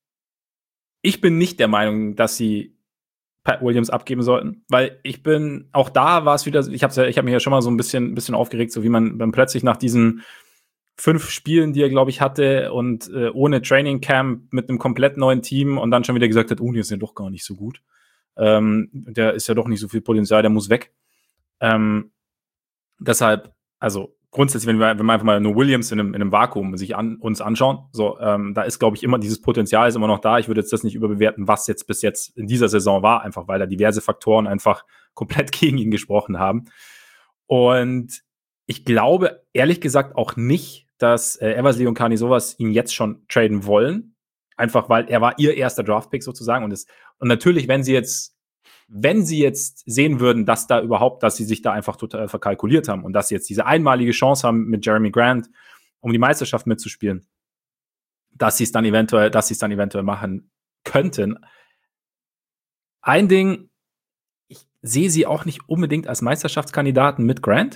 ich bin nicht der Meinung, dass sie Pat Williams abgeben sollten, weil auch da war es wieder, ich habe mich ja schon mal so ein bisschen aufgeregt, so wie man dann plötzlich nach diesen 5 Spielen, die er, glaube ich, hatte und ohne Training Camp mit einem komplett neuen Team und dann schon wieder gesagt hat, die ist ja doch gar nicht so gut. Der ist ja doch nicht so viel Potenzial, der muss weg. Deshalb, also grundsätzlich, wenn wir einfach mal nur Williams in einem Vakuum sich uns anschauen, so, da ist, glaube ich, immer dieses Potenzial ist immer noch da. Ich würde jetzt das nicht überbewerten, was jetzt bis jetzt in dieser Saison war, einfach weil da diverse Faktoren einfach komplett gegen ihn gesprochen haben. Und ich glaube, ehrlich gesagt, auch nicht, dass Eversley und Karnisovas ihn jetzt schon traden wollen. Einfach weil er war ihr erster Draftpick sozusagen. Und natürlich, wenn sie jetzt sehen würden, dass sie sich da einfach total verkalkuliert haben und dass sie jetzt diese einmalige Chance haben mit Jeremy Grant, um die Meisterschaft mitzuspielen, dass sie es dann eventuell machen könnten. Ein Ding, ich sehe sie auch nicht unbedingt als Meisterschaftskandidaten mit Grant.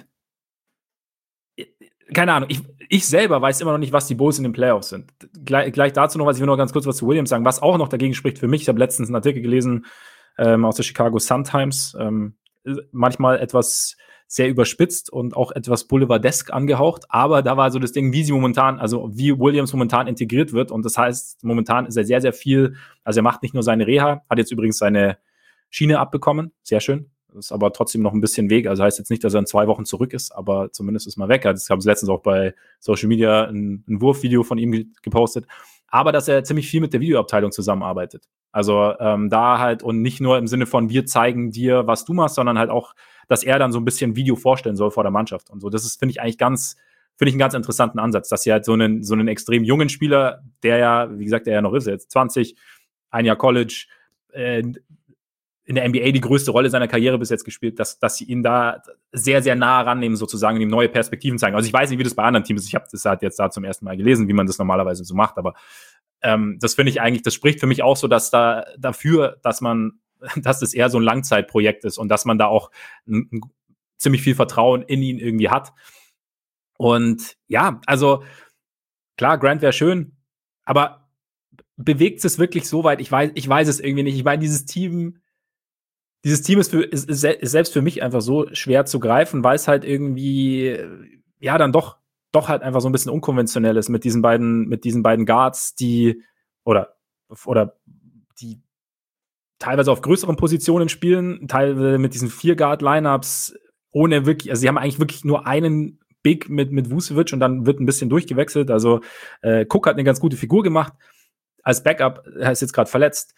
Keine Ahnung, ich selber weiß immer noch nicht, was die Bulls in den Playoffs sind. Gleich dazu noch, ich will noch ganz kurz was zu Williams sagen, was auch noch dagegen spricht für mich. Ich habe letztens einen Artikel gelesen, aus der Chicago Sun-Times, manchmal etwas sehr überspitzt und auch etwas boulevardesk angehaucht, aber da war so das Ding, wie Williams momentan integriert wird, und das heißt, momentan ist er sehr, sehr viel, also er macht nicht nur seine Reha, hat jetzt übrigens seine Schiene abbekommen, sehr schön, ist aber trotzdem noch ein bisschen Weg, also heißt jetzt nicht, dass er in 2 Wochen zurück ist, aber zumindest ist mal weg. Ich habe letztens auch bei Social Media ein Wurfvideo von ihm gepostet, aber dass er ziemlich viel mit der Videoabteilung zusammenarbeitet. Also da halt, und nicht nur im Sinne von, wir zeigen dir, was du machst, sondern halt auch, dass er dann so ein bisschen Video vorstellen soll vor der Mannschaft und so. Das ist, finde ich, eigentlich einen ganz interessanten Ansatz, dass sie halt so einen extrem jungen Spieler, der ja, wie gesagt, der ja noch ist, jetzt 20, ein Jahr College, in der NBA die größte Rolle seiner Karriere bis jetzt gespielt, dass sie ihn da sehr, sehr nah rannehmen sozusagen und ihm neue Perspektiven zeigen. Also ich weiß nicht, wie das bei anderen Teams ist. Ich habe das halt jetzt da zum ersten Mal gelesen, wie man das normalerweise so macht, aber Das finde ich eigentlich, das spricht für mich auch so, dass dafür, dass das eher so ein Langzeitprojekt ist und dass man da auch ziemlich viel Vertrauen in ihn irgendwie hat. Und ja, also klar, Grant wäre schön, aber bewegt es wirklich so weit? Ich weiß es irgendwie nicht. Ich meine, dieses Team ist selbst für mich einfach so schwer zu greifen, weil es halt irgendwie, ja, dann doch halt einfach so ein bisschen unkonventionell ist mit diesen beiden Guards, die oder die teilweise auf größeren Positionen spielen, teilweise mit diesen 4-Guard-Lineups ohne wirklich, also sie haben eigentlich wirklich nur einen Big mit Vucevic und dann wird ein bisschen durchgewechselt. Also Cook hat eine ganz gute Figur gemacht. Als Backup, er ist jetzt gerade verletzt.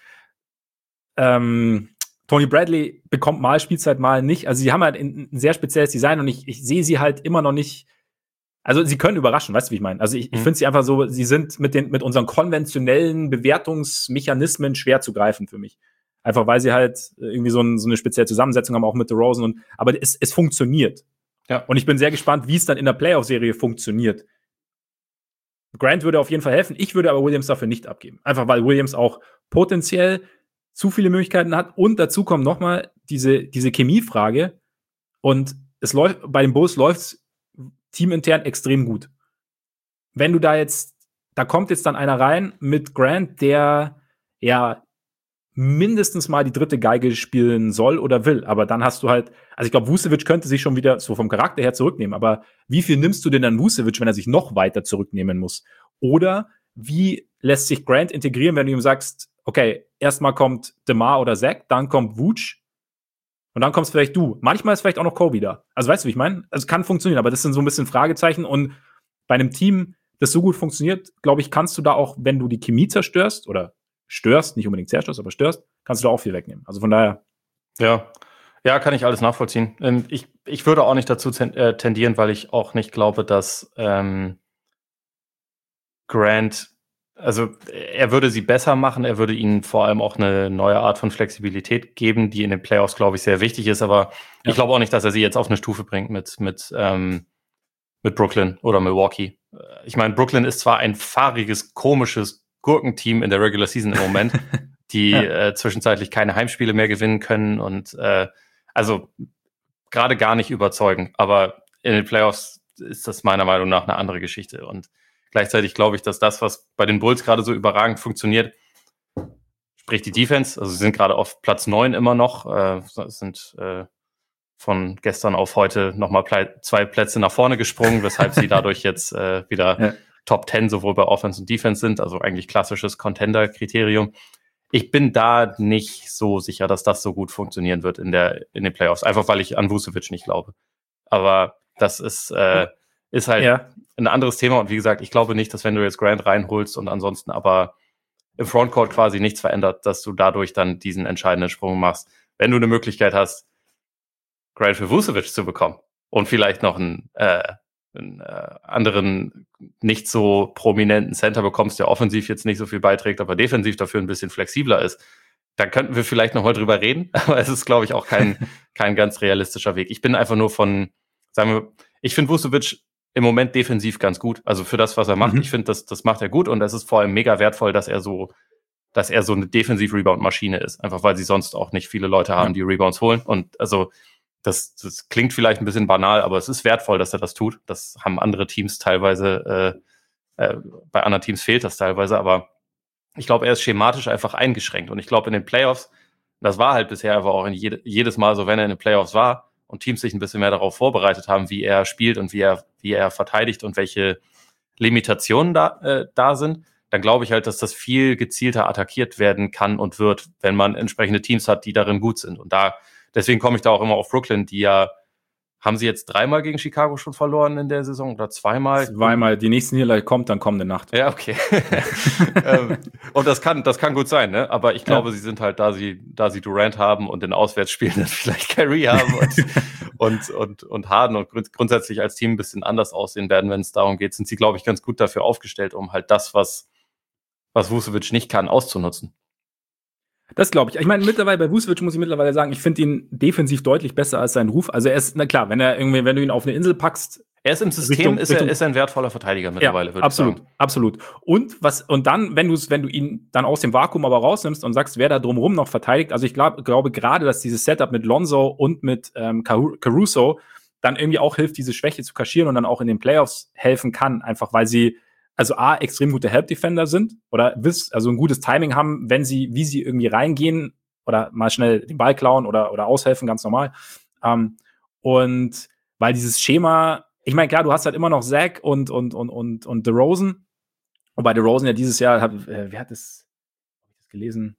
Tony Bradley bekommt mal Spielzeit, mal nicht. Also sie haben halt ein sehr spezielles Design und ich sehe sie halt immer noch nicht. Also sie können überraschen, weißt du, wie ich meine? Also ich finde sie einfach so, sie sind mit unseren konventionellen Bewertungsmechanismen schwer zu greifen für mich. Einfach weil sie halt irgendwie so eine spezielle Zusammensetzung haben, auch mit DeRozan. Aber es funktioniert. Ja. Und ich bin sehr gespannt, wie es dann in der Playoff-Serie funktioniert. Grant würde auf jeden Fall helfen. Ich würde aber Williams dafür nicht abgeben. Einfach weil Williams auch potenziell zu viele Möglichkeiten hat. Und dazu kommt nochmal diese Chemiefrage. Und bei den Bulls läuft es teamintern extrem gut. Wenn du da kommt jetzt dann einer rein mit Grant, der ja mindestens mal die dritte Geige spielen soll oder will. Aber dann hast du halt, also ich glaube, Vucevic könnte sich schon wieder so vom Charakter her zurücknehmen. Aber wie viel nimmst du denn dann Vucevic, wenn er sich noch weiter zurücknehmen muss? Oder wie lässt sich Grant integrieren, wenn du ihm sagst, okay, erstmal kommt DeMar oder Zach, dann kommt Vooch und dann kommst vielleicht du. Manchmal ist vielleicht auch noch Kobe da. Also weißt du, wie ich meine? Also kann funktionieren, aber das sind so ein bisschen Fragezeichen. Und bei einem Team, das so gut funktioniert, glaube ich, kannst du da auch, wenn du die Chemie zerstörst oder störst, nicht unbedingt zerstörst, aber störst, kannst du da auch viel wegnehmen. Also von daher. Ja, kann ich alles nachvollziehen. Ich würde auch nicht dazu tendieren, weil ich auch nicht glaube, dass Grant, also er würde sie besser machen, er würde ihnen vor allem auch eine neue Art von Flexibilität geben, die in den Playoffs, glaube ich, sehr wichtig ist, aber ich glaube auch nicht, dass er sie jetzt auf eine Stufe bringt mit Brooklyn oder Milwaukee. Ich meine, Brooklyn ist zwar ein fahriges, komisches Gurkenteam in der Regular Season im Moment, die zwischenzeitlich keine Heimspiele mehr gewinnen können und also gerade gar nicht überzeugen, aber in den Playoffs ist das meiner Meinung nach eine andere Geschichte und gleichzeitig glaube ich, dass das, was bei den Bulls gerade so überragend funktioniert, sprich die Defense, also sie sind gerade auf Platz 9 immer noch, sind von gestern auf heute nochmal 2 Plätze nach vorne gesprungen, weshalb sie dadurch jetzt wieder Top 10 sowohl bei Offense und Defense sind, also eigentlich klassisches Contender-Kriterium. Ich bin da nicht so sicher, dass das so gut funktionieren wird in den Playoffs, einfach weil ich an Vucevic nicht glaube. Aber das ist halt ein anderes Thema und wie gesagt, ich glaube nicht, dass wenn du jetzt Grant reinholst und ansonsten aber im Frontcourt quasi nichts verändert, dass du dadurch dann diesen entscheidenden Sprung machst. Wenn du eine Möglichkeit hast, Grant für Vucevic zu bekommen und vielleicht noch einen anderen, nicht so prominenten Center bekommst, der offensiv jetzt nicht so viel beiträgt, aber defensiv dafür ein bisschen flexibler ist, dann könnten wir vielleicht noch mal drüber reden, aber es ist, glaube ich, auch kein ganz realistischer Weg. Ich bin einfach nur ich finde Vucevic im Moment defensiv ganz gut, also für das, was er macht. Ich finde, das macht er gut und es ist vor allem mega wertvoll, dass er so eine Defensiv-Rebound-Maschine ist, einfach weil sie sonst auch nicht viele Leute haben, die Rebounds holen und also das klingt vielleicht ein bisschen banal, aber es ist wertvoll, dass er das tut. Das haben andere Teams teilweise, bei anderen Teams fehlt das teilweise, aber ich glaube, er ist schematisch einfach eingeschränkt. Und ich glaube, in den Playoffs, das war halt bisher einfach auch jedes Mal so, wenn er in den Playoffs war und Teams sich ein bisschen mehr darauf vorbereitet haben, wie er spielt und wie er verteidigt und welche Limitationen da sind, dann glaube ich halt, dass das viel gezielter attackiert werden kann und wird, wenn man entsprechende Teams hat, die darin gut sind. Und deswegen komme ich da auch immer auf Brooklyn, die ja, haben sie jetzt 3-mal gegen Chicago schon verloren in der Saison oder 2-mal? 2-mal. Die nächste Niederlage kommt dann kommende Nacht. Ja, okay. Und das kann gut sein, ne? Aber ich glaube, sie sind halt, da sie Durant haben und in Auswärtsspielen dann vielleicht Kyrie haben und Harden und grundsätzlich als Team ein bisschen anders aussehen werden, wenn es darum geht, sind sie, glaube ich, ganz gut dafür aufgestellt, um halt das, was Vucevic nicht kann, auszunutzen. Das glaube ich. Ich meine, mittlerweile bei Vucevic muss ich sagen, ich finde ihn defensiv deutlich besser als sein Ruf. Also er ist, na klar, wenn du ihn auf eine Insel packst, Er ist im System, ist er ein wertvoller Verteidiger mittlerweile, würde ich sagen. Absolut. Und dann, wenn du ihn dann aus dem Vakuum aber rausnimmst und sagst, wer da drumherum noch verteidigt, also ich glaube gerade, dass dieses Setup mit Lonzo und mit Caruso dann irgendwie auch hilft, diese Schwäche zu kaschieren und dann auch in den Playoffs helfen kann, einfach weil sie also extrem gute Help-Defender sind oder also ein gutes Timing haben, wie sie irgendwie reingehen oder mal schnell den Ball klauen oder aushelfen, ganz normal. Und weil dieses Schema, ich meine, klar, du hast halt immer noch Zach und DeRozan. Und bei DeRozan ja dieses Jahr, wer hat das gelesen?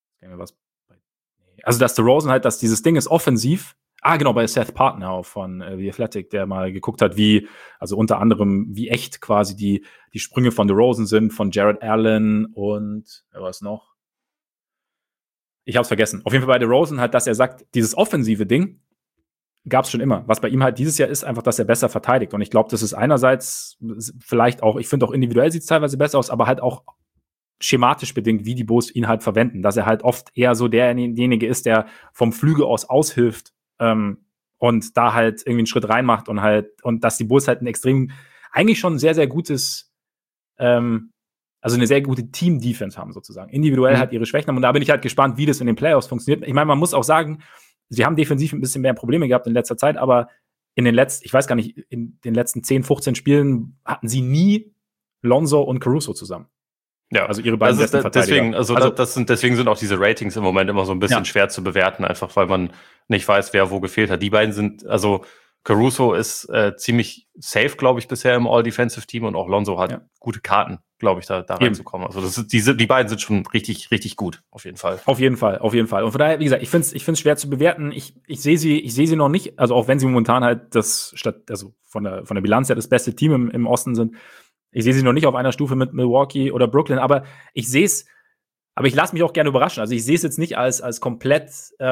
Also, dass DeRozan halt, dass dieses Ding ist offensiv. Genau, bei Seth Partner auch von The Athletic, der mal geguckt hat, also unter anderem, wie echt quasi die Sprünge von DeRozan sind, von Jared Allen und, wer war es noch? Ich hab's vergessen. Auf jeden Fall bei DeRozan halt, dass er sagt, dieses offensive Ding gab's schon immer. Was bei ihm halt dieses Jahr ist, einfach, dass er besser verteidigt. Und ich glaube, das ist einerseits vielleicht auch, ich finde auch individuell sieht's teilweise besser aus, aber halt auch schematisch bedingt, wie die Bulls ihn halt verwenden. Dass er halt oft eher so derjenige ist, der vom Flügel aus aushilft, und da halt irgendwie einen Schritt reinmacht und dass die Bulls halt eigentlich schon ein sehr, sehr gutes, also eine sehr gute Team-Defense haben sozusagen. Individuell halt ihre Schwächen haben und da bin ich halt gespannt, wie das in den Playoffs funktioniert. Ich meine, man muss auch sagen, sie haben defensiv ein bisschen mehr Probleme gehabt in letzter Zeit, aber in den letzten 10, 15 Spielen hatten sie nie Lonzo und Caruso zusammen. Ja, also ihre beiden besten Verteidiger. Deswegen sind auch diese Ratings im Moment immer so ein bisschen schwer zu bewerten, einfach weil man nicht weiß, wer wo gefehlt hat. Die beiden sind, also Caruso ist ziemlich safe, glaube ich, bisher im All-Defensive-Team und auch Lonzo hat gute Karten, glaube ich, da reinzukommen. Also die beiden sind schon richtig, richtig gut, auf jeden Fall. Auf jeden Fall. Und von daher, wie gesagt, ich find's schwer zu bewerten. Ich sehe sie noch nicht, also auch wenn sie momentan halt von der Bilanz her das beste Team im Osten sind. Ich sehe sie noch nicht auf einer Stufe mit Milwaukee oder Brooklyn, aber ich lasse mich auch gerne überraschen. Also ich sehe es jetzt nicht als komplett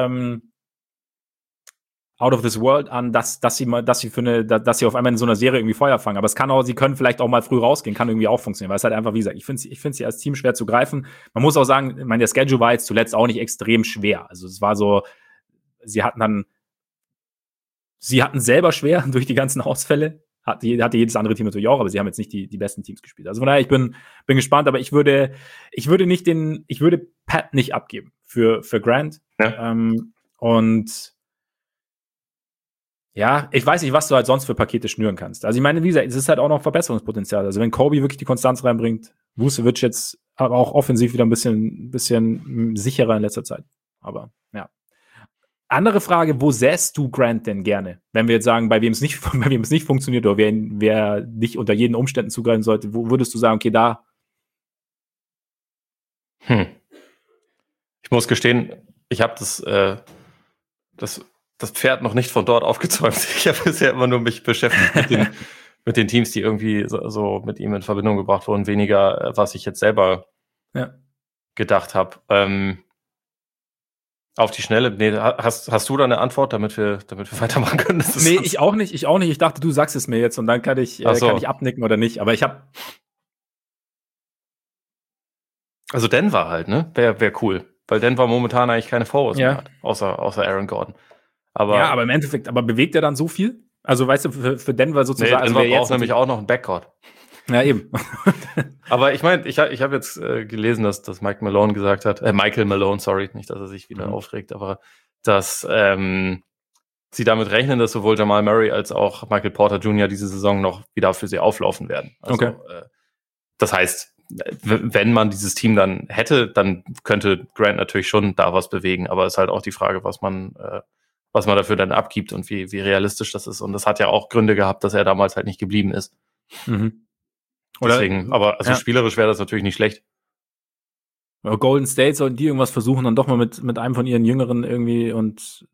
out of this world an, dass sie auf einmal in so einer Serie irgendwie Feuer fangen. Aber sie können vielleicht auch mal früh rausgehen, kann irgendwie auch funktionieren, weil es halt einfach, wie gesagt, ich finde sie als Team schwer zu greifen. Man muss auch sagen, ich meine, der Schedule war jetzt zuletzt auch nicht extrem schwer. Also es war so, sie hatten selber schwer durch die ganzen Ausfälle. Hatte jedes andere Team natürlich auch, aber sie haben jetzt nicht die besten Teams gespielt. Also von daher, ich bin gespannt, aber ich würde Pat nicht abgeben für Grant. Ja. Und ja, ich weiß nicht, was du halt sonst für Pakete schnüren kannst. Also ich meine, wie gesagt, es ist halt auch noch Verbesserungspotenzial. Also wenn Kobe wirklich die Konstanz reinbringt, Vucevic jetzt aber auch offensiv wieder ein bisschen sicherer in letzter Zeit. Aber ja. Andere Frage, wo säst du Grant denn gerne? Wenn wir jetzt sagen, bei wem es nicht funktioniert oder wer nicht unter jeden Umständen zugreifen sollte, wo würdest du sagen, okay, da? Ich muss gestehen, ich habe das Pferd noch nicht von dort aufgezäumt. Ich habe bisher immer nur mich beschäftigt mit den Teams, die irgendwie so mit ihm in Verbindung gebracht wurden, weniger, was ich jetzt selber gedacht habe. Auf die Schnelle, hast du da eine Antwort, damit wir weitermachen können? Nee, ich auch nicht. Ich dachte, du sagst es mir jetzt und dann kann ich abnicken oder nicht. Aber ich habe. Also Denver halt, ne? Wäre cool. Weil Denver momentan eigentlich keine Forwards mehr hat, außer Aaron Gordon. Aber im Endeffekt, bewegt er dann so viel? Also weißt du, für Denver sozusagen. Denver braucht nämlich auch noch einen Backcourt. Ja, eben. Aber ich meine, ich habe jetzt gelesen, dass Michael Malone, sorry, nicht, dass er sich wieder aufregt, aber dass sie damit rechnen, dass sowohl Jamal Murray als auch Michael Porter Jr. diese Saison noch wieder für sie auflaufen werden. Also, das heißt, wenn man dieses Team dann hätte, dann könnte Grant natürlich schon da was bewegen, aber es ist halt auch die Frage, was man dafür dann abgibt und wie realistisch das ist. Und das hat ja auch Gründe gehabt, dass er damals halt nicht geblieben ist. Deswegen, aber spielerisch wäre das natürlich nicht schlecht. Golden State sollten die irgendwas versuchen, dann doch mal mit einem von ihren Jüngeren irgendwie und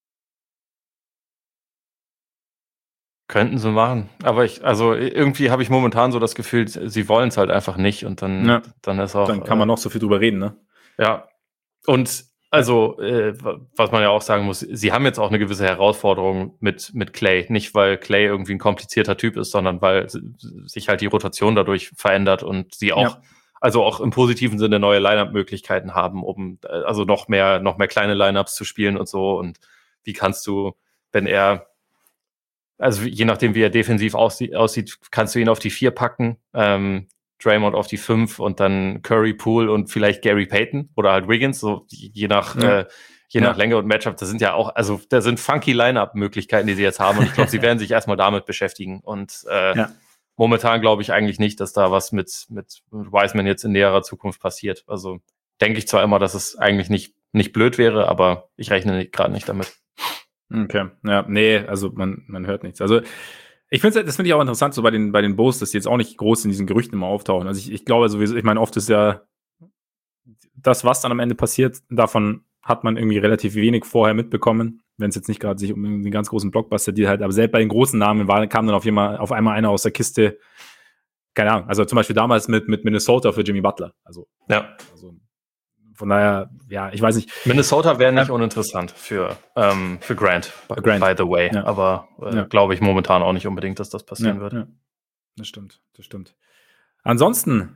könnten sie machen. Aber irgendwie habe ich momentan so das Gefühl, sie wollen es halt einfach nicht und dann ist auch. Dann kann man noch so viel drüber reden, ne? Ja. Und was man ja auch sagen muss, sie haben jetzt auch eine gewisse Herausforderung mit Clay. Nicht, weil Clay irgendwie ein komplizierter Typ ist, sondern weil sich halt die Rotation dadurch verändert und sie auch, also auch im positiven Sinne neue Line-Up-Möglichkeiten haben, um also noch mehr kleine Line-Ups zu spielen und so. Und wie kannst du, wenn er also je nachdem, wie er defensiv aussieht, kannst du ihn auf die 4 packen, Draymond auf die 5 und dann Curry, Poole und vielleicht Gary Payton oder halt Wiggins, so je nach Länge und Matchup. Das sind ja auch, also da sind funky Line-Up-Möglichkeiten, die sie jetzt haben und ich glaube, sie werden sich erstmal damit beschäftigen und momentan glaube ich eigentlich nicht, dass da was mit Wiseman jetzt in näherer Zukunft passiert. Also denke ich zwar immer, dass es eigentlich nicht blöd wäre, aber ich rechne gerade nicht damit. Okay, ja, nee, also man hört nichts. Also das finde ich auch interessant, so bei den Bulls, dass die jetzt auch nicht groß in diesen Gerüchten immer auftauchen. Also ich glaube sowieso, ich meine, oft ist ja das, was dann am Ende passiert, davon hat man irgendwie relativ wenig vorher mitbekommen, wenn es jetzt nicht gerade sich um einen ganz großen Blockbuster die halt, aber selbst bei den großen Namen kam dann auf einmal einer aus der Kiste, keine Ahnung, also zum Beispiel damals mit Minnesota für Jimmy Butler. Also von daher, ja, ich weiß nicht. Minnesota wäre nicht uninteressant für Grant, by the way. Ja. Aber glaube ich momentan auch nicht unbedingt, dass das passieren wird. Ja. Das stimmt. Ansonsten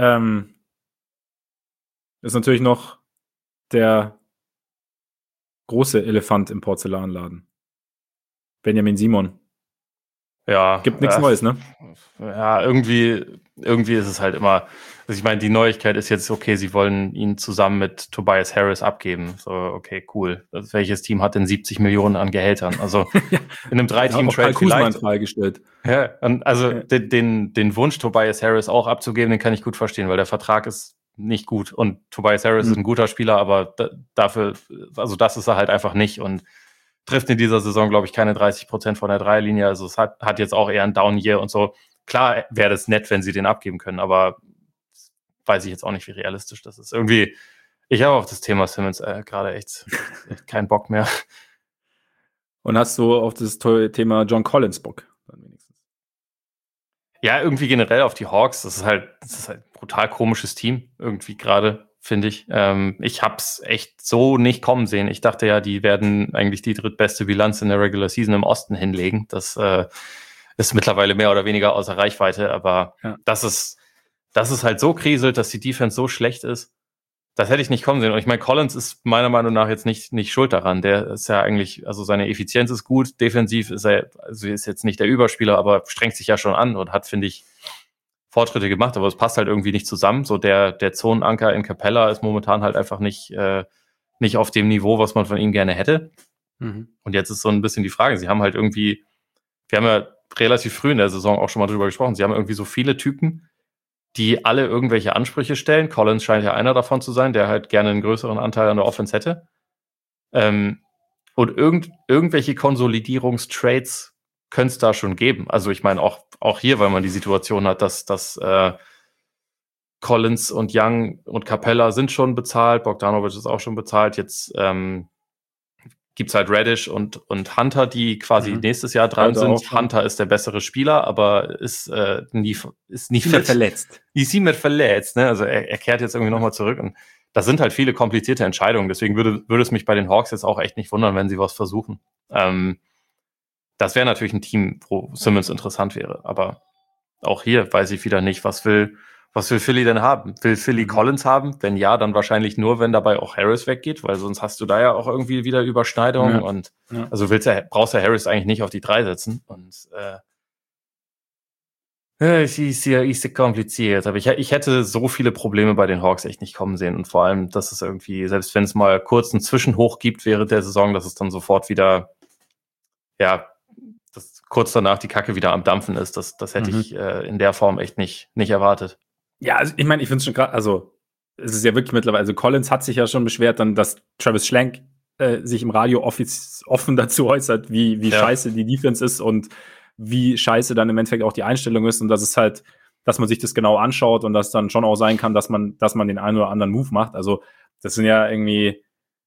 ist natürlich noch der große Elefant im Porzellanladen. Benjamin Simon. Ja. Gibt nichts Neues, ne? Ja, irgendwie ist es halt immer, also ich meine, die Neuigkeit ist jetzt, okay, sie wollen ihn zusammen mit Tobias Harris abgeben. So, okay, cool. Also, welches Team hat denn 70 Millionen an Gehältern? Also in einem 3-Team-Trade vielleicht. Freigestellt. Ja, also den Wunsch, Tobias Harris auch abzugeben, den kann ich gut verstehen, weil der Vertrag ist nicht gut und Tobias Harris ist ein guter Spieler, aber dafür, also das ist er halt einfach nicht und trifft in dieser Saison, glaube ich, keine 30% von der Dreierlinie. Also es hat jetzt auch eher ein Down-Year und so. Klar wäre das nett, wenn sie den abgeben können, aber weiß ich jetzt auch nicht, wie realistisch das ist. Irgendwie, ich habe auf das Thema Simmons gerade echt keinen Bock mehr. Und hast du auf das tolle Thema John Collins Bock? Dann wenigstens. Ja, irgendwie generell auf die Hawks. Das ist halt ein brutal komisches Team irgendwie gerade, finde ich. Ich hab's echt so nicht kommen sehen. Ich dachte ja, die werden eigentlich die drittbeste Bilanz in der Regular Season im Osten hinlegen. Das ist mittlerweile mehr oder weniger außer Reichweite, aber dass es halt so kriselt, dass die Defense so schlecht ist, das hätte ich nicht kommen sehen. Und ich meine, Collins ist meiner Meinung nach jetzt nicht schuld daran. Der ist ja eigentlich, also seine Effizienz ist gut, defensiv ist er, also ist jetzt nicht der Überspieler, aber strengt sich ja schon an und hat, finde ich, Fortschritte gemacht, aber es passt halt irgendwie nicht zusammen. So der Zonenanker in Capella ist momentan halt einfach nicht auf dem Niveau, was man von ihm gerne hätte. Mhm. Und jetzt ist so ein bisschen die Frage, sie haben halt irgendwie, wir haben ja relativ früh in der Saison auch schon mal drüber gesprochen, sie haben irgendwie so viele Typen, die alle irgendwelche Ansprüche stellen. Collins scheint ja einer davon zu sein, der halt gerne einen größeren Anteil an der Offense hätte. Und irgendwelche Konsolidierungstrades könnte es da schon geben. Also ich meine auch hier, weil man die Situation hat, dass Collins und Young und Capella sind schon bezahlt, Bogdanovic ist auch schon bezahlt. Jetzt gibt's halt Reddish und Hunter, die quasi nächstes Jahr dran sind. Hunter ist der bessere Spieler, aber ist nie verletzt. Ist nie mehr verletzt, ne? Also er kehrt jetzt irgendwie nochmal zurück und das sind halt viele komplizierte Entscheidungen. Deswegen würde es mich bei den Hawks jetzt auch echt nicht wundern, wenn sie was versuchen. Das wäre natürlich ein Team, wo Simmons interessant wäre, aber auch hier weiß ich wieder nicht, was will Philly denn haben? Will Philly Collins haben? Wenn ja, dann wahrscheinlich nur, wenn dabei auch Harris weggeht, weil sonst hast du da ja auch irgendwie wieder Überschneidungen und also brauchst du Harris eigentlich nicht auf die 3 setzen und ist ja kompliziert, aber ich hätte so viele Probleme bei den Hawks echt nicht kommen sehen und vor allem, dass es irgendwie, selbst wenn es mal kurz einen Zwischenhoch gibt während der Saison, dass es dann sofort wieder, dass kurz danach die Kacke wieder am Dampfen ist, das hätte ich in der Form echt nicht erwartet. Ja, also ich meine, ich finde es schon gerade, also es ist ja wirklich mittlerweile, also Collins hat sich ja schon beschwert, dann, dass Travis Schlenk sich im Radio offen dazu äußert, wie scheiße die Defense ist und wie scheiße dann im Endeffekt auch die Einstellung ist und dass es halt, dass man sich das genau anschaut und dass dann schon auch sein kann, dass man den einen oder anderen Move macht. Also das sind ja irgendwie,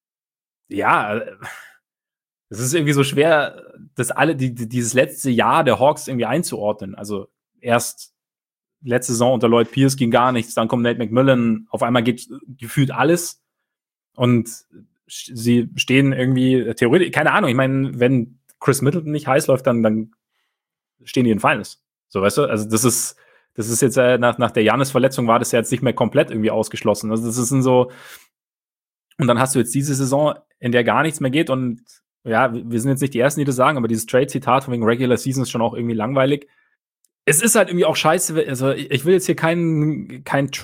es ist irgendwie so schwer, das dieses letzte Jahr der Hawks irgendwie einzuordnen. Also erst letzte Saison unter Lloyd Pierce ging gar nichts, dann kommt Nate McMillan, auf einmal geht gefühlt alles und sie stehen irgendwie theoretisch, keine Ahnung, ich meine, wenn Chris Middleton nicht heiß läuft, dann stehen die in Finals. So, weißt du? Also das ist jetzt nach der Giannis-Verletzung war das ja jetzt nicht mehr komplett irgendwie ausgeschlossen. Also das ist so, und dann hast du jetzt diese Saison, in der gar nichts mehr geht und ja, wir sind jetzt nicht die Ersten, die das sagen, aber dieses Trade-Zitat von wegen Regular Season ist schon auch irgendwie langweilig. Es ist halt irgendwie auch scheiße, also ich will jetzt hier keine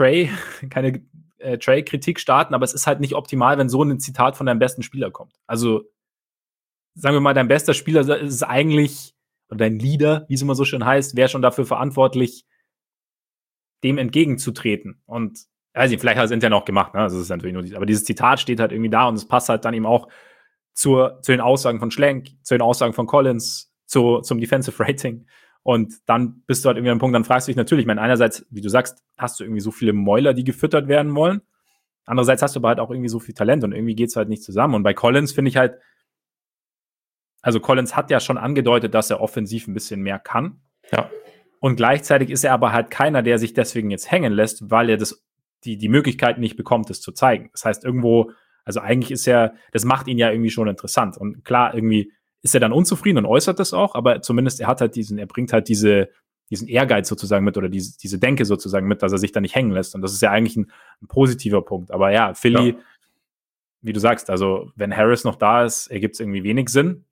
Trey-Kritik starten, aber es ist halt nicht optimal, wenn so ein Zitat von deinem besten Spieler kommt. Also, sagen wir mal, dein bester Spieler ist eigentlich, oder dein Leader, wie es immer so schön heißt, wäre schon dafür verantwortlich, dem entgegenzutreten. Und, weiß nicht, vielleicht hat er es intern auch gemacht, ne? Also, es ist natürlich nur aber dieses Zitat steht halt irgendwie da und es passt halt dann eben auch zu den Aussagen von Schlenk, zu den Aussagen von Collins, zum Defensive Rating. Und dann bist du halt irgendwie an einem Punkt, dann fragst du dich natürlich, ich meine, einerseits, wie du sagst, hast du irgendwie so viele Mäuler, die gefüttert werden wollen. Andererseits hast du aber halt auch irgendwie so viel Talent und irgendwie geht's halt nicht zusammen. Und bei Collins finde ich halt, also Collins hat ja schon angedeutet, dass er offensiv ein bisschen mehr kann. Ja. Und gleichzeitig ist er aber halt keiner, der sich deswegen jetzt hängen lässt, weil er die Möglichkeit nicht bekommt, das zu zeigen. Das heißt, irgendwo, also eigentlich ist das macht ihn ja irgendwie schon interessant. Und klar, irgendwie ist er dann unzufrieden und äußert das auch, aber zumindest er bringt halt diesen Ehrgeiz sozusagen mit oder diese Denke sozusagen mit, dass er sich da nicht hängen lässt. Und das ist ja eigentlich ein positiver Punkt. Aber ja, Philly, wie du sagst, also wenn Harris noch da ist, ergibt es irgendwie wenig Sinn,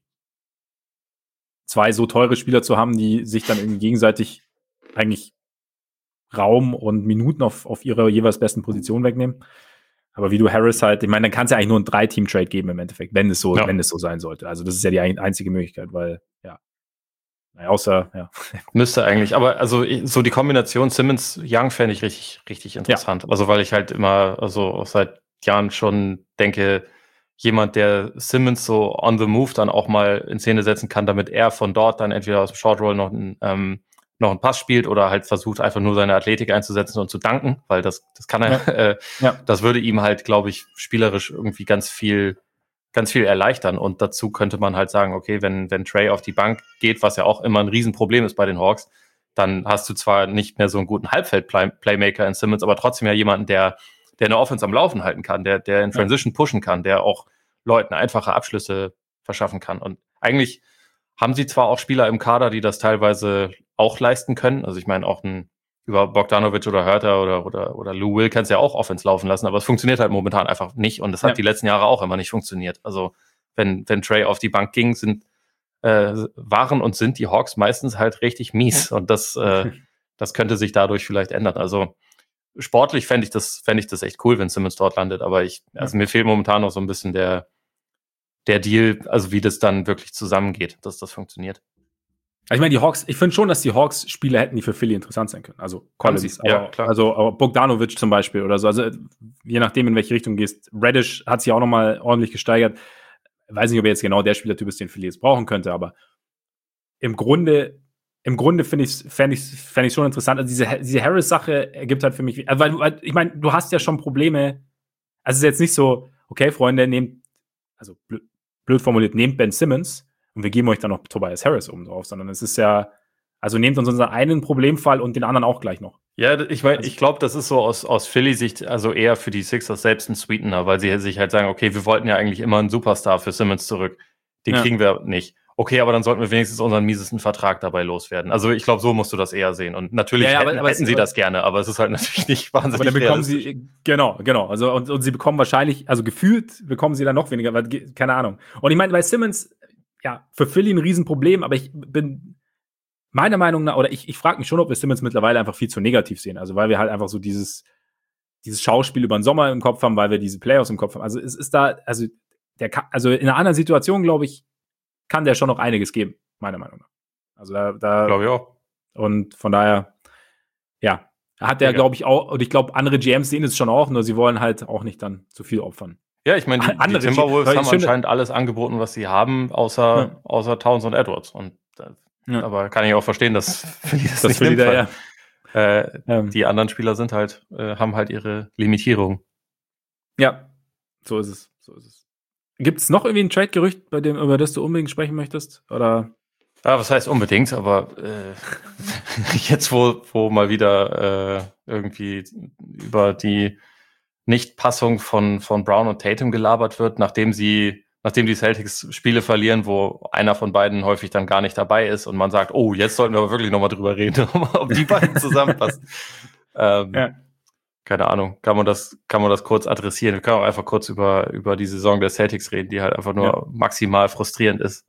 2 so teure Spieler zu haben, die sich dann irgendwie gegenseitig eigentlich Raum und Minuten auf ihre jeweils besten Positionen wegnehmen. Aber wie du Harris halt, ich meine, dann kann es ja eigentlich nur ein 3-Team-Trade geben im Endeffekt, wenn es so sein sollte. Also das ist ja die einzige Möglichkeit, weil, Müsste eigentlich, aber also so die Kombination Simmons-Young fände ich richtig, richtig interessant. Ja. Also weil ich halt immer, also seit Jahren schon denke, jemand, der Simmons so on the move dann auch mal in Szene setzen kann, damit er von dort dann entweder aus dem Short Roll noch einen Pass spielt oder halt versucht, einfach nur seine Athletik einzusetzen und zu danken, weil das kann er. Das würde ihm halt, glaube ich, spielerisch irgendwie ganz viel erleichtern. Und dazu könnte man halt sagen, okay, wenn Trey auf die Bank geht, was ja auch immer ein Riesenproblem ist bei den Hawks, dann hast du zwar nicht mehr so einen guten Halbfeld-Playmaker in Simmons, aber trotzdem ja jemanden, der eine Offense am Laufen halten kann, der in Transition pushen kann, der auch Leuten einfache Abschlüsse verschaffen kann. Und eigentlich haben sie zwar auch Spieler im Kader, die das teilweise auch leisten können. Also ich meine, auch über Bogdanovic oder Hurter oder Lou Will kannst du ja auch Offense laufen lassen, aber es funktioniert halt momentan einfach nicht und das hat die letzten Jahre auch immer nicht funktioniert. Also wenn Trey auf die Bank ging, waren und sind die Hawks meistens halt richtig mies und das könnte sich dadurch vielleicht ändern. Also sportlich fände ich das echt cool, wenn Simmons dort landet, aber mir fehlt momentan noch so ein bisschen der Deal, also wie das dann wirklich zusammengeht, dass das funktioniert. Ich meine, ich finde schon, dass die Hawks Spieler hätten, die für Philly interessant sein können. Also Collins, klar. Also Bogdanovic zum Beispiel oder so. Also je nachdem, in welche Richtung du gehst. Reddish hat sich auch nochmal ordentlich gesteigert. Weiß nicht, ob er jetzt genau der Spielertyp ist, den Philly jetzt brauchen könnte, aber im Grunde fände ich schon interessant. Also diese Harris-Sache ergibt halt für mich, weil ich meine, du hast ja schon Probleme. Also es ist jetzt nicht so, okay, Freunde, also blöd formuliert, nehmt Ben Simmons und wir geben euch dann noch Tobias Harris oben drauf, sondern es ist ja, also nehmt uns unseren einen Problemfall und den anderen auch gleich noch. Ja, ich meine, ich glaube, das ist so aus Philly-Sicht also eher für die Sixers selbst ein Sweetener, weil sie sich halt sagen, okay, wir wollten ja eigentlich immer einen Superstar für Simmons zurück. Den kriegen wir nicht. Okay, aber dann sollten wir wenigstens unseren miesesten Vertrag dabei loswerden. Also ich glaube, so musst du das eher sehen. Und natürlich hätten sie das gerne, aber es ist halt natürlich nicht wahnsinnig. Aber dann bekommen sie, genau. Also und sie bekommen wahrscheinlich, also gefühlt bekommen sie dann noch weniger, weil, keine Ahnung. Und ich meine, bei Simmons, ja, für Philly ein Riesenproblem, aber ich bin meiner Meinung nach, oder ich frage mich schon, ob wir Simmons mittlerweile einfach viel zu negativ sehen. Also weil wir halt einfach so dieses Schauspiel über den Sommer im Kopf haben, weil wir diese Playoffs im Kopf haben. Also es ist da, also in einer anderen Situation, glaube ich, kann der schon noch einiges geben, meiner Meinung nach. Also da glaube ich auch. Und von daher, ja, hat der, glaube ich, auch, und ich glaube, andere GMs sehen es schon auch, nur sie wollen halt auch nicht dann zu viel opfern. Ja, ich meine, die Timberwolves haben anscheinend alles angeboten, was sie haben, außer Towns und Edwards. Und aber kann ich auch verstehen, dass das nicht nimmt, die anderen Spieler sind halt, haben halt ihre Limitierung. Ja, so ist es. Gibt es noch irgendwie ein Trade-Gerücht, über das du unbedingt sprechen möchtest? Oder? Ja, was heißt unbedingt, aber jetzt, wo mal wieder irgendwie über die Nichtpassung von Brown und Tatum gelabert wird, nachdem die Celtics Spiele verlieren, wo einer von beiden häufig dann gar nicht dabei ist und man sagt, oh, jetzt sollten wir aber wirklich nochmal drüber reden, ob die beiden zusammenpassen. Kann keine Ahnung, kann man das kurz adressieren. Wir können auch einfach kurz über die Saison der Celtics reden, die halt einfach nur maximal frustrierend ist.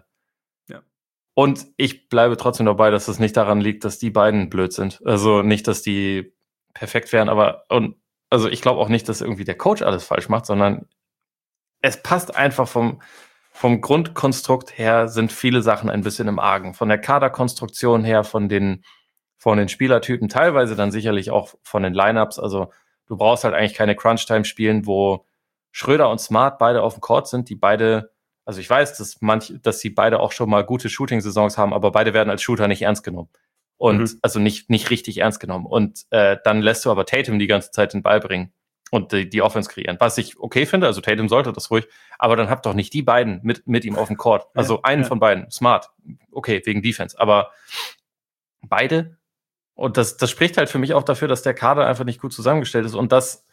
Und ich bleibe trotzdem dabei, dass es nicht daran liegt, dass die beiden blöd sind. Also nicht, dass die perfekt wären, also ich glaube auch nicht, dass irgendwie der Coach alles falsch macht, sondern es passt einfach vom Grundkonstrukt her, sind viele Sachen ein bisschen im Argen. Von der Kaderkonstruktion her, von den Spielertypen, teilweise dann sicherlich auch von den Lineups. Also du brauchst halt eigentlich keine Crunch-Time spielen, wo Schröder und Smart beide auf dem Court sind, die beide, also ich weiß, dass sie beide auch schon mal gute Shooting-Saisons haben, aber beide werden als Shooter nicht ernst genommen. Und also nicht richtig ernst genommen. Und dann lässt du aber Tatum die ganze Zeit den Ball bringen und die Offense kreieren. Was ich okay finde, also Tatum sollte das ruhig, aber dann habt doch nicht die beiden mit ihm auf dem Court. Also einen von beiden, Smart, okay, wegen Defense, aber beide. Und das spricht halt für mich auch dafür, dass der Kader einfach nicht gut zusammengestellt ist. Und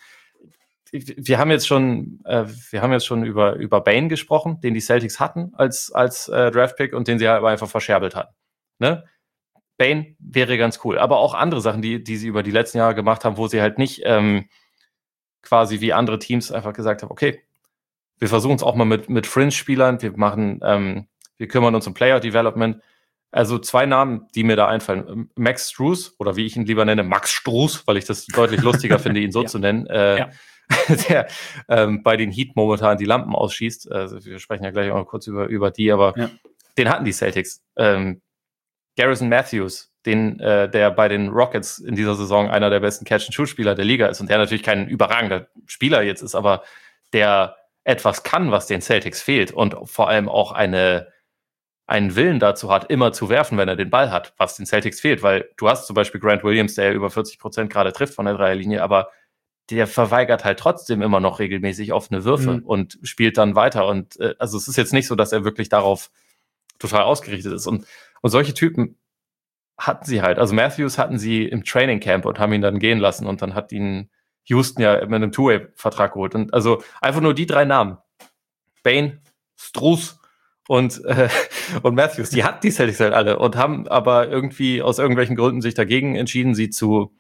wir haben jetzt schon über Bane gesprochen, den die Celtics hatten als Draftpick und den sie halt aber einfach verscherbelt hatten. Ne? Bane wäre ganz cool. Aber auch andere Sachen, die sie über die letzten Jahre gemacht haben, wo sie halt nicht quasi wie andere Teams einfach gesagt haben, okay, wir versuchen es auch mal mit Fringe-Spielern, wir kümmern uns um Player Development. Also 2 Namen, die mir da einfallen. Max Strus, oder wie ich ihn lieber nenne, Max Strus, weil ich das deutlich lustiger finde, ihn so zu nennen, der bei den Heat momentan die Lampen ausschießt. Also wir sprechen ja gleich auch noch kurz über die, aber den hatten die Celtics. Garrison Matthews, der bei den Rockets in dieser Saison einer der besten Catch-and-Shoot-Spieler der Liga ist und der natürlich kein überragender Spieler jetzt ist, aber der etwas kann, was den Celtics fehlt und vor allem auch einen Willen dazu hat, immer zu werfen, wenn er den Ball hat, was den Celtics fehlt, weil du hast zum Beispiel Grant Williams, der über 40% gerade trifft von der Dreierlinie, aber der verweigert halt trotzdem immer noch regelmäßig offene Würfe und spielt dann weiter und also es ist jetzt nicht so, dass er wirklich darauf total ausgerichtet ist und solche Typen hatten sie halt, also Matthews hatten sie im Training Camp und haben ihn dann gehen lassen und dann hat ihn Houston ja mit einem Two-Way-Vertrag geholt und also einfach nur die 3 Namen, Bane, Strus und Matthews, die hatten die Celtics halt alle und haben aber irgendwie aus irgendwelchen Gründen sich dagegen entschieden, sie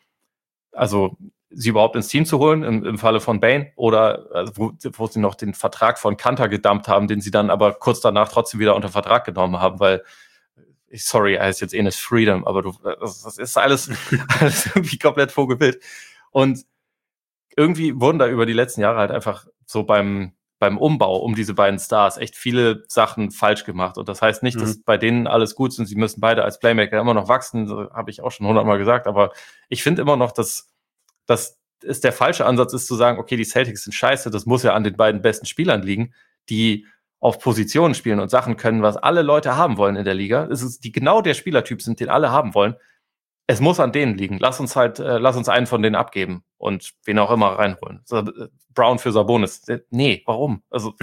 überhaupt ins Team zu holen, im Falle von Bane, oder wo sie noch den Vertrag von Kanter gedumpt haben, den sie dann aber kurz danach trotzdem wieder unter Vertrag genommen haben, weil, sorry, er heißt jetzt Enes Freedom, aber das ist alles irgendwie komplett vogelwild. Und irgendwie wurden da über die letzten Jahre halt einfach so beim Umbau um diese beiden Stars echt viele Sachen falsch gemacht. Und das heißt nicht, dass bei denen alles gut sind. Sie müssen beide als Playmaker immer noch wachsen. So habe ich auch schon 100-mal gesagt. Aber ich finde immer noch, dass ist der falsche Ansatz ist zu sagen, okay, die Celtics sind scheiße. Das muss ja an den beiden besten Spielern liegen, die auf Positionen spielen und Sachen können, was alle Leute haben wollen in der Liga. Es ist die genau der Spielertyp sind, den alle haben wollen. Es muss an denen liegen. Lass uns einen von denen abgeben und wen auch immer reinholen. Brown für Sabonis. Nee, warum? Also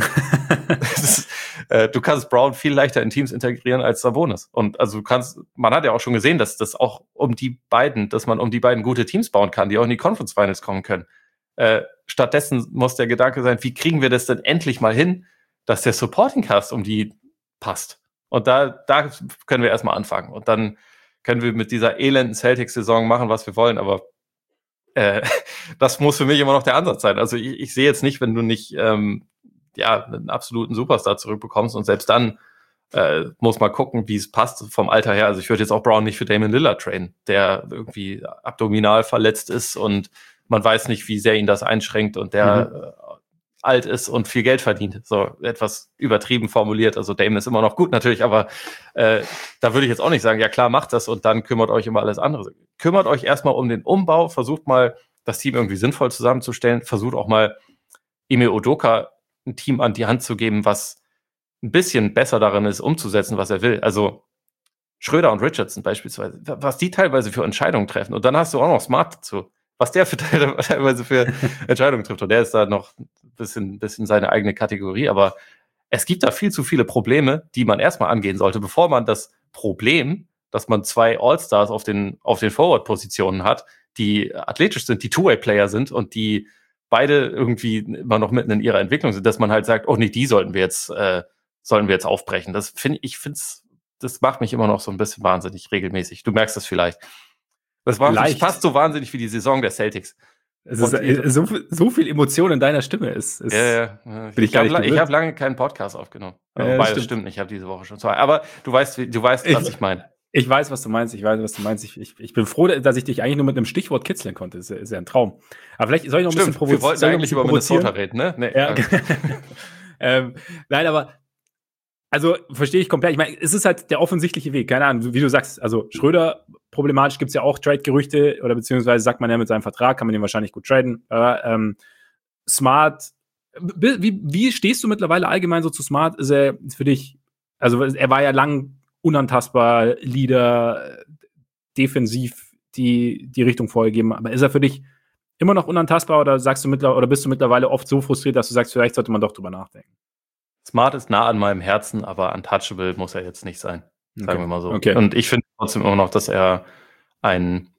du kannst Brown viel leichter in Teams integrieren als Sabonis. Und also man hat ja auch schon gesehen, dass man um die beiden gute Teams bauen kann, die auch in die Conference Finals kommen können. Stattdessen muss der Gedanke sein, wie kriegen wir das denn endlich mal hin, dass der Supporting Cast um die passt. Und da können wir erstmal anfangen. Und dann können wir mit dieser elenden Celtics-Saison machen, was wir wollen, aber das muss für mich immer noch der Ansatz sein. Also ich sehe jetzt nicht, wenn du nicht einen absoluten Superstar zurückbekommst und selbst dann muss man gucken, wie es passt vom Alter her. Also ich würde jetzt auch Brown nicht für Damian Lillard traden, der irgendwie abdominal verletzt ist und man weiß nicht, wie sehr ihn das einschränkt und der alt ist und viel Geld verdient. So etwas übertrieben formuliert. Also Dame ist immer noch gut natürlich, aber da würde ich jetzt auch nicht sagen, ja klar, macht das und dann kümmert euch um alles andere. Kümmert euch erstmal um den Umbau, versucht mal das Team irgendwie sinnvoll zusammenzustellen, versucht auch mal Ime Udoka ein Team an die Hand zu geben, was ein bisschen besser darin ist, umzusetzen, was er will. Also Schröder und Richardson beispielsweise, was die teilweise für Entscheidungen treffen. Und dann hast du auch noch Smart dazu, was der teilweise für Entscheidungen trifft. Und der ist da noch ein bisschen seine eigene Kategorie. Aber es gibt da viel zu viele Probleme, die man erstmal angehen sollte, bevor man das Problem, dass man 2 All-Stars auf den Forward-Positionen hat, die athletisch sind, die Two-Way-Player sind und die beide irgendwie immer noch mitten in ihrer Entwicklung sind, dass man halt sagt, oh nee, die sollten wir jetzt aufbrechen. Das das macht mich immer noch so ein bisschen wahnsinnig regelmäßig. Du merkst das vielleicht. Das passt so wahnsinnig wie die Saison der Celtics. Es ist so viel Emotion in deiner Stimme. Ja. Ich habe lange keinen Podcast aufgenommen. Wobei, das stimmt nicht, ich habe diese Woche schon 2. Aber du weißt, was ich meine. Ich weiß, was du meinst. Ich bin froh, dass ich dich eigentlich nur mit einem Stichwort kitzeln konnte. Das ist ja ein Traum. Aber vielleicht soll ich noch ein bisschen provozieren. Wir wollten eigentlich über Minnesota reden, ne? Nee, ja. Nein, aber also verstehe ich komplett. Ich meine, es ist halt der offensichtliche Weg. Keine Ahnung, wie du sagst. Also Schröder, problematisch, gibt es ja auch Trade-Gerüchte oder beziehungsweise sagt man ja mit seinem Vertrag, kann man den wahrscheinlich gut traden. Smart, wie stehst du mittlerweile allgemein so zu Smart? Ist er für dich, also er war ja lang unantastbar, Leader, defensiv die Richtung vorgegeben, aber ist er für dich immer noch unantastbar oder bist du mittlerweile oft so frustriert, dass du sagst, vielleicht sollte man doch drüber nachdenken? Smart ist nah an meinem Herzen, aber untouchable muss er jetzt nicht sein, sagen wir mal so. Okay. Und ich finde trotzdem immer noch, dass er ein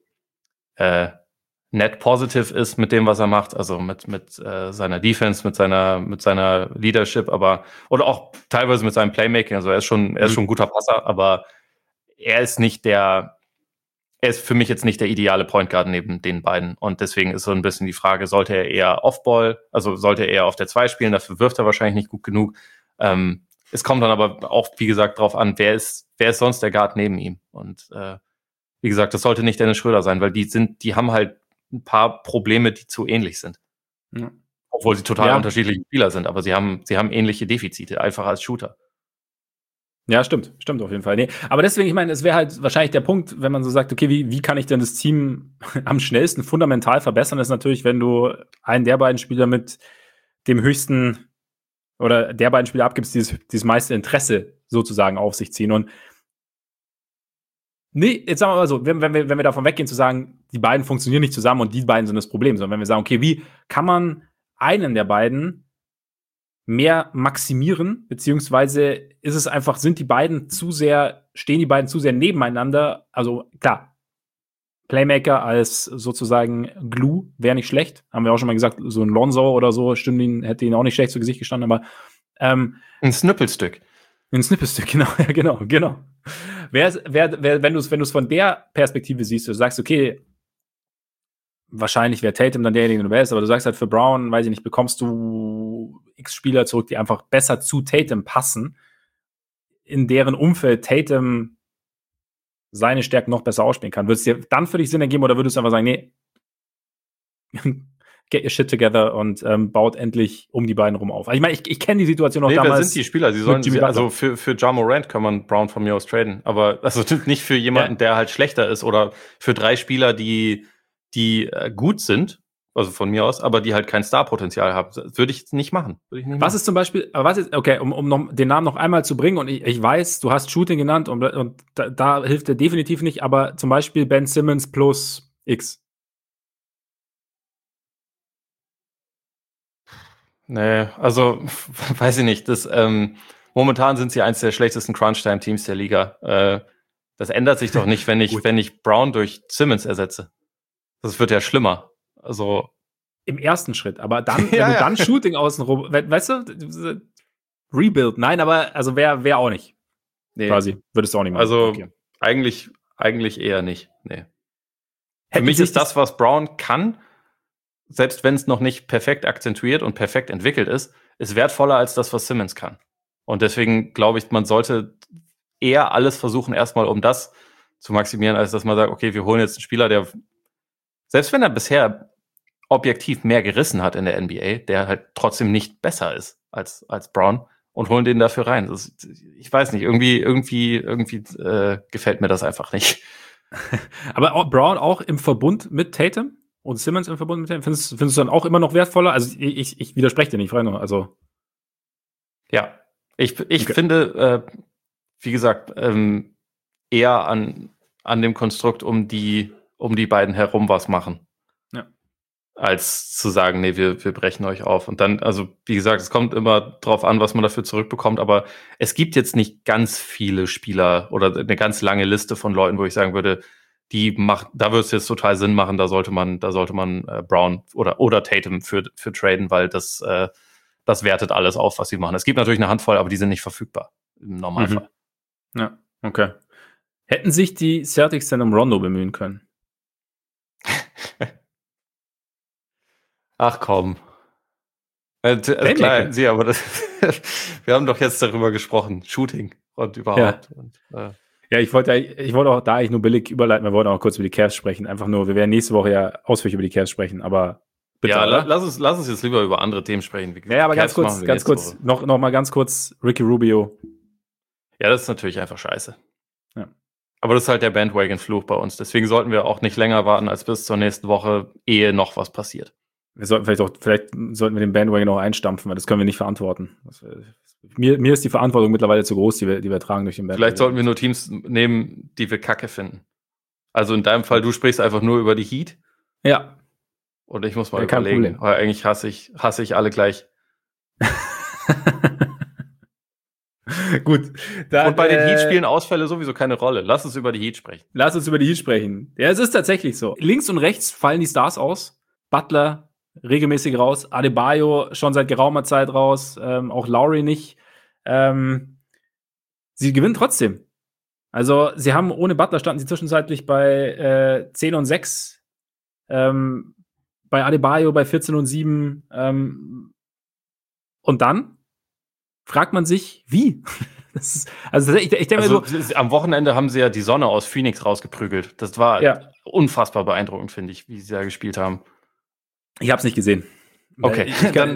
net positive ist mit dem, was er macht, also mit seiner Defense, mit seiner Leadership, aber oder auch teilweise mit seinem Playmaking. Also er ist schon ein guter Passer, aber er ist für mich jetzt nicht der ideale Point Guard neben den beiden. Und deswegen ist so ein bisschen die Frage, sollte er eher Off-Ball, also sollte er eher auf der 2 spielen, dafür wirft er wahrscheinlich nicht gut genug. Es kommt dann aber auch, wie gesagt, drauf an, wer ist sonst der Guard neben ihm. Und wie gesagt, das sollte nicht Dennis Schröder sein, weil die haben halt ein paar Probleme, die zu ähnlich sind. Ja. Obwohl sie total unterschiedliche Spieler sind, aber sie haben ähnliche Defizite, einfach als Shooter. Ja, stimmt auf jeden Fall. Nee, aber deswegen, ich meine, es wäre halt wahrscheinlich der Punkt, wenn man so sagt, okay, wie kann ich denn das Team am schnellsten fundamental verbessern, ist natürlich, wenn du einen der beiden Spieler mit dem höchsten oder der beiden Spieler abgibst, dieses meiste Interesse sozusagen auf sich ziehen. Und nee, jetzt sagen wir mal so, wenn wir davon weggehen zu sagen, die beiden funktionieren nicht zusammen und die beiden sind das Problem, sondern wenn wir sagen, okay, wie kann man einen der beiden mehr maximieren, beziehungsweise stehen die beiden zu sehr nebeneinander? Also klar, Playmaker als sozusagen Glue wäre nicht schlecht, haben wir auch schon mal gesagt, so ein Lonzo oder so hätte ihn auch nicht schlecht zu Gesicht gestanden, aber ein Snippelstück. Ein Snippelstück, genau. Wenn du es von der Perspektive siehst, du sagst, okay, wahrscheinlich wäre Tatum dann derjenige, der du wärst, aber du sagst halt für Brown, weiß ich nicht, bekommst du X Spieler zurück, die einfach besser zu Tatum passen, in deren Umfeld Tatum seine Stärken noch besser ausspielen kann. Würde es dir dann für dich Sinn ergeben oder würdest du einfach sagen, nee, get your shit together und baut endlich um die beiden rum auf? Also ich meine, ich kenne die Situation auch damals. Wer sind die Spieler? Also für Ja Morant kann man Brown von mir aus traden, aber also nicht für jemanden, der halt schlechter ist oder für 3 Spieler, die gut sind, also von mir aus, aber die halt kein Star-Potenzial haben. Würde ich nicht machen. Was ist zum Beispiel, okay, um noch den Namen noch einmal zu bringen, und ich weiß, du hast Shooting genannt und da hilft er definitiv nicht, aber zum Beispiel Ben Simmons plus X. Nee, also weiß ich nicht. Momentan sind sie eins der schlechtesten Crunch-Time-Teams der Liga. Das ändert sich doch nicht, wenn ich Brown durch Simmons ersetze. Das wird ja schlimmer. Also im ersten Schritt, aber dann, wenn du dann Shooting außenrum, weißt du, Rebuild, nein, aber also wäre auch nicht. Nee. Quasi, würdest du auch nicht machen. Also eigentlich eher nicht. Nee. Für mich ist das, was Brown kann, selbst wenn es noch nicht perfekt akzentuiert und perfekt entwickelt ist wertvoller als das, was Simmons kann. Und deswegen glaube ich, man sollte eher alles versuchen, erstmal um das zu maximieren, als dass man sagt, okay, wir holen jetzt einen Spieler, der, selbst wenn er bisher objektiv mehr gerissen hat in der NBA, der halt trotzdem nicht besser ist als Brown und holen den dafür rein. Ich weiß nicht, irgendwie gefällt mir das einfach nicht. Aber Brown auch im Verbund mit Tatum und Simmons im Verbund mit Tatum, findest du dann auch immer noch wertvoller? Also ich widerspreche dir nicht, frei nur. Also ja, ich finde, wie gesagt, eher an dem Konstrukt um die beiden herum was machen. Als zu sagen, nee, wir brechen euch auf. Und dann, also wie gesagt, es kommt immer drauf an, was man dafür zurückbekommt, aber es gibt jetzt nicht viele Spieler oder eine ganz lange Liste von Leuten, wo ich sagen würde, da würde es jetzt total Sinn machen, da sollte man Brown oder Tatum für traden, weil das wertet alles auf, was sie machen. Es gibt natürlich eine Handvoll, aber die sind nicht verfügbar im Normalfall. Ja, okay. Hätten sich die Celtics denn um Rondo bemühen können? Ach komm. Also klar, sie, aber wir haben doch jetzt darüber gesprochen. Shooting und überhaupt. Ja. Und, Ja, ich wollte auch da eigentlich nur billig überleiten. Wir wollten auch kurz über die Cavs sprechen. Einfach nur, wir werden nächste Woche ja ausführlich über die Cavs sprechen, aber bitte, ja, oder? lass uns jetzt lieber über andere Themen sprechen. Ja, aber ganz kurz, noch mal ganz kurz, Ricky Rubio. Ja, das ist natürlich einfach scheiße. Ja. Aber das ist halt der Bandwagon-Fluch bei uns. Deswegen sollten wir auch nicht länger warten als bis zur nächsten Woche, ehe noch was passiert. Wir sollten vielleicht sollten wir den Bandwagon noch einstampfen, weil das können wir nicht verantworten. Mir ist die Verantwortung mittlerweile zu groß, die wir tragen durch den Bandwagon. Vielleicht sollten wir nur Teams nehmen, die wir kacke finden. Also in deinem Fall, du sprichst einfach nur über die Heat. Ja. Und ich muss mal überlegen, weil eigentlich hasse ich alle gleich. Gut. Dann, und bei den Heat spielen Ausfälle sowieso keine Rolle. Lass uns über die Heat sprechen. Ja, es ist tatsächlich so. Links und rechts fallen die Stars aus. Butler regelmäßig raus. Adebayo schon seit geraumer Zeit raus. Auch Lowry nicht. Sie gewinnen trotzdem. Also, sie haben ohne Butler standen sie zwischenzeitlich bei 10-6. Bei Adebayo bei 14-7. Und dann fragt man sich, wie? Ich denke mir so. Am Wochenende haben sie ja die Sonne aus Phoenix rausgeprügelt. Das war unfassbar beeindruckend, finde ich, wie sie da gespielt haben. Ich habe es nicht gesehen. Okay,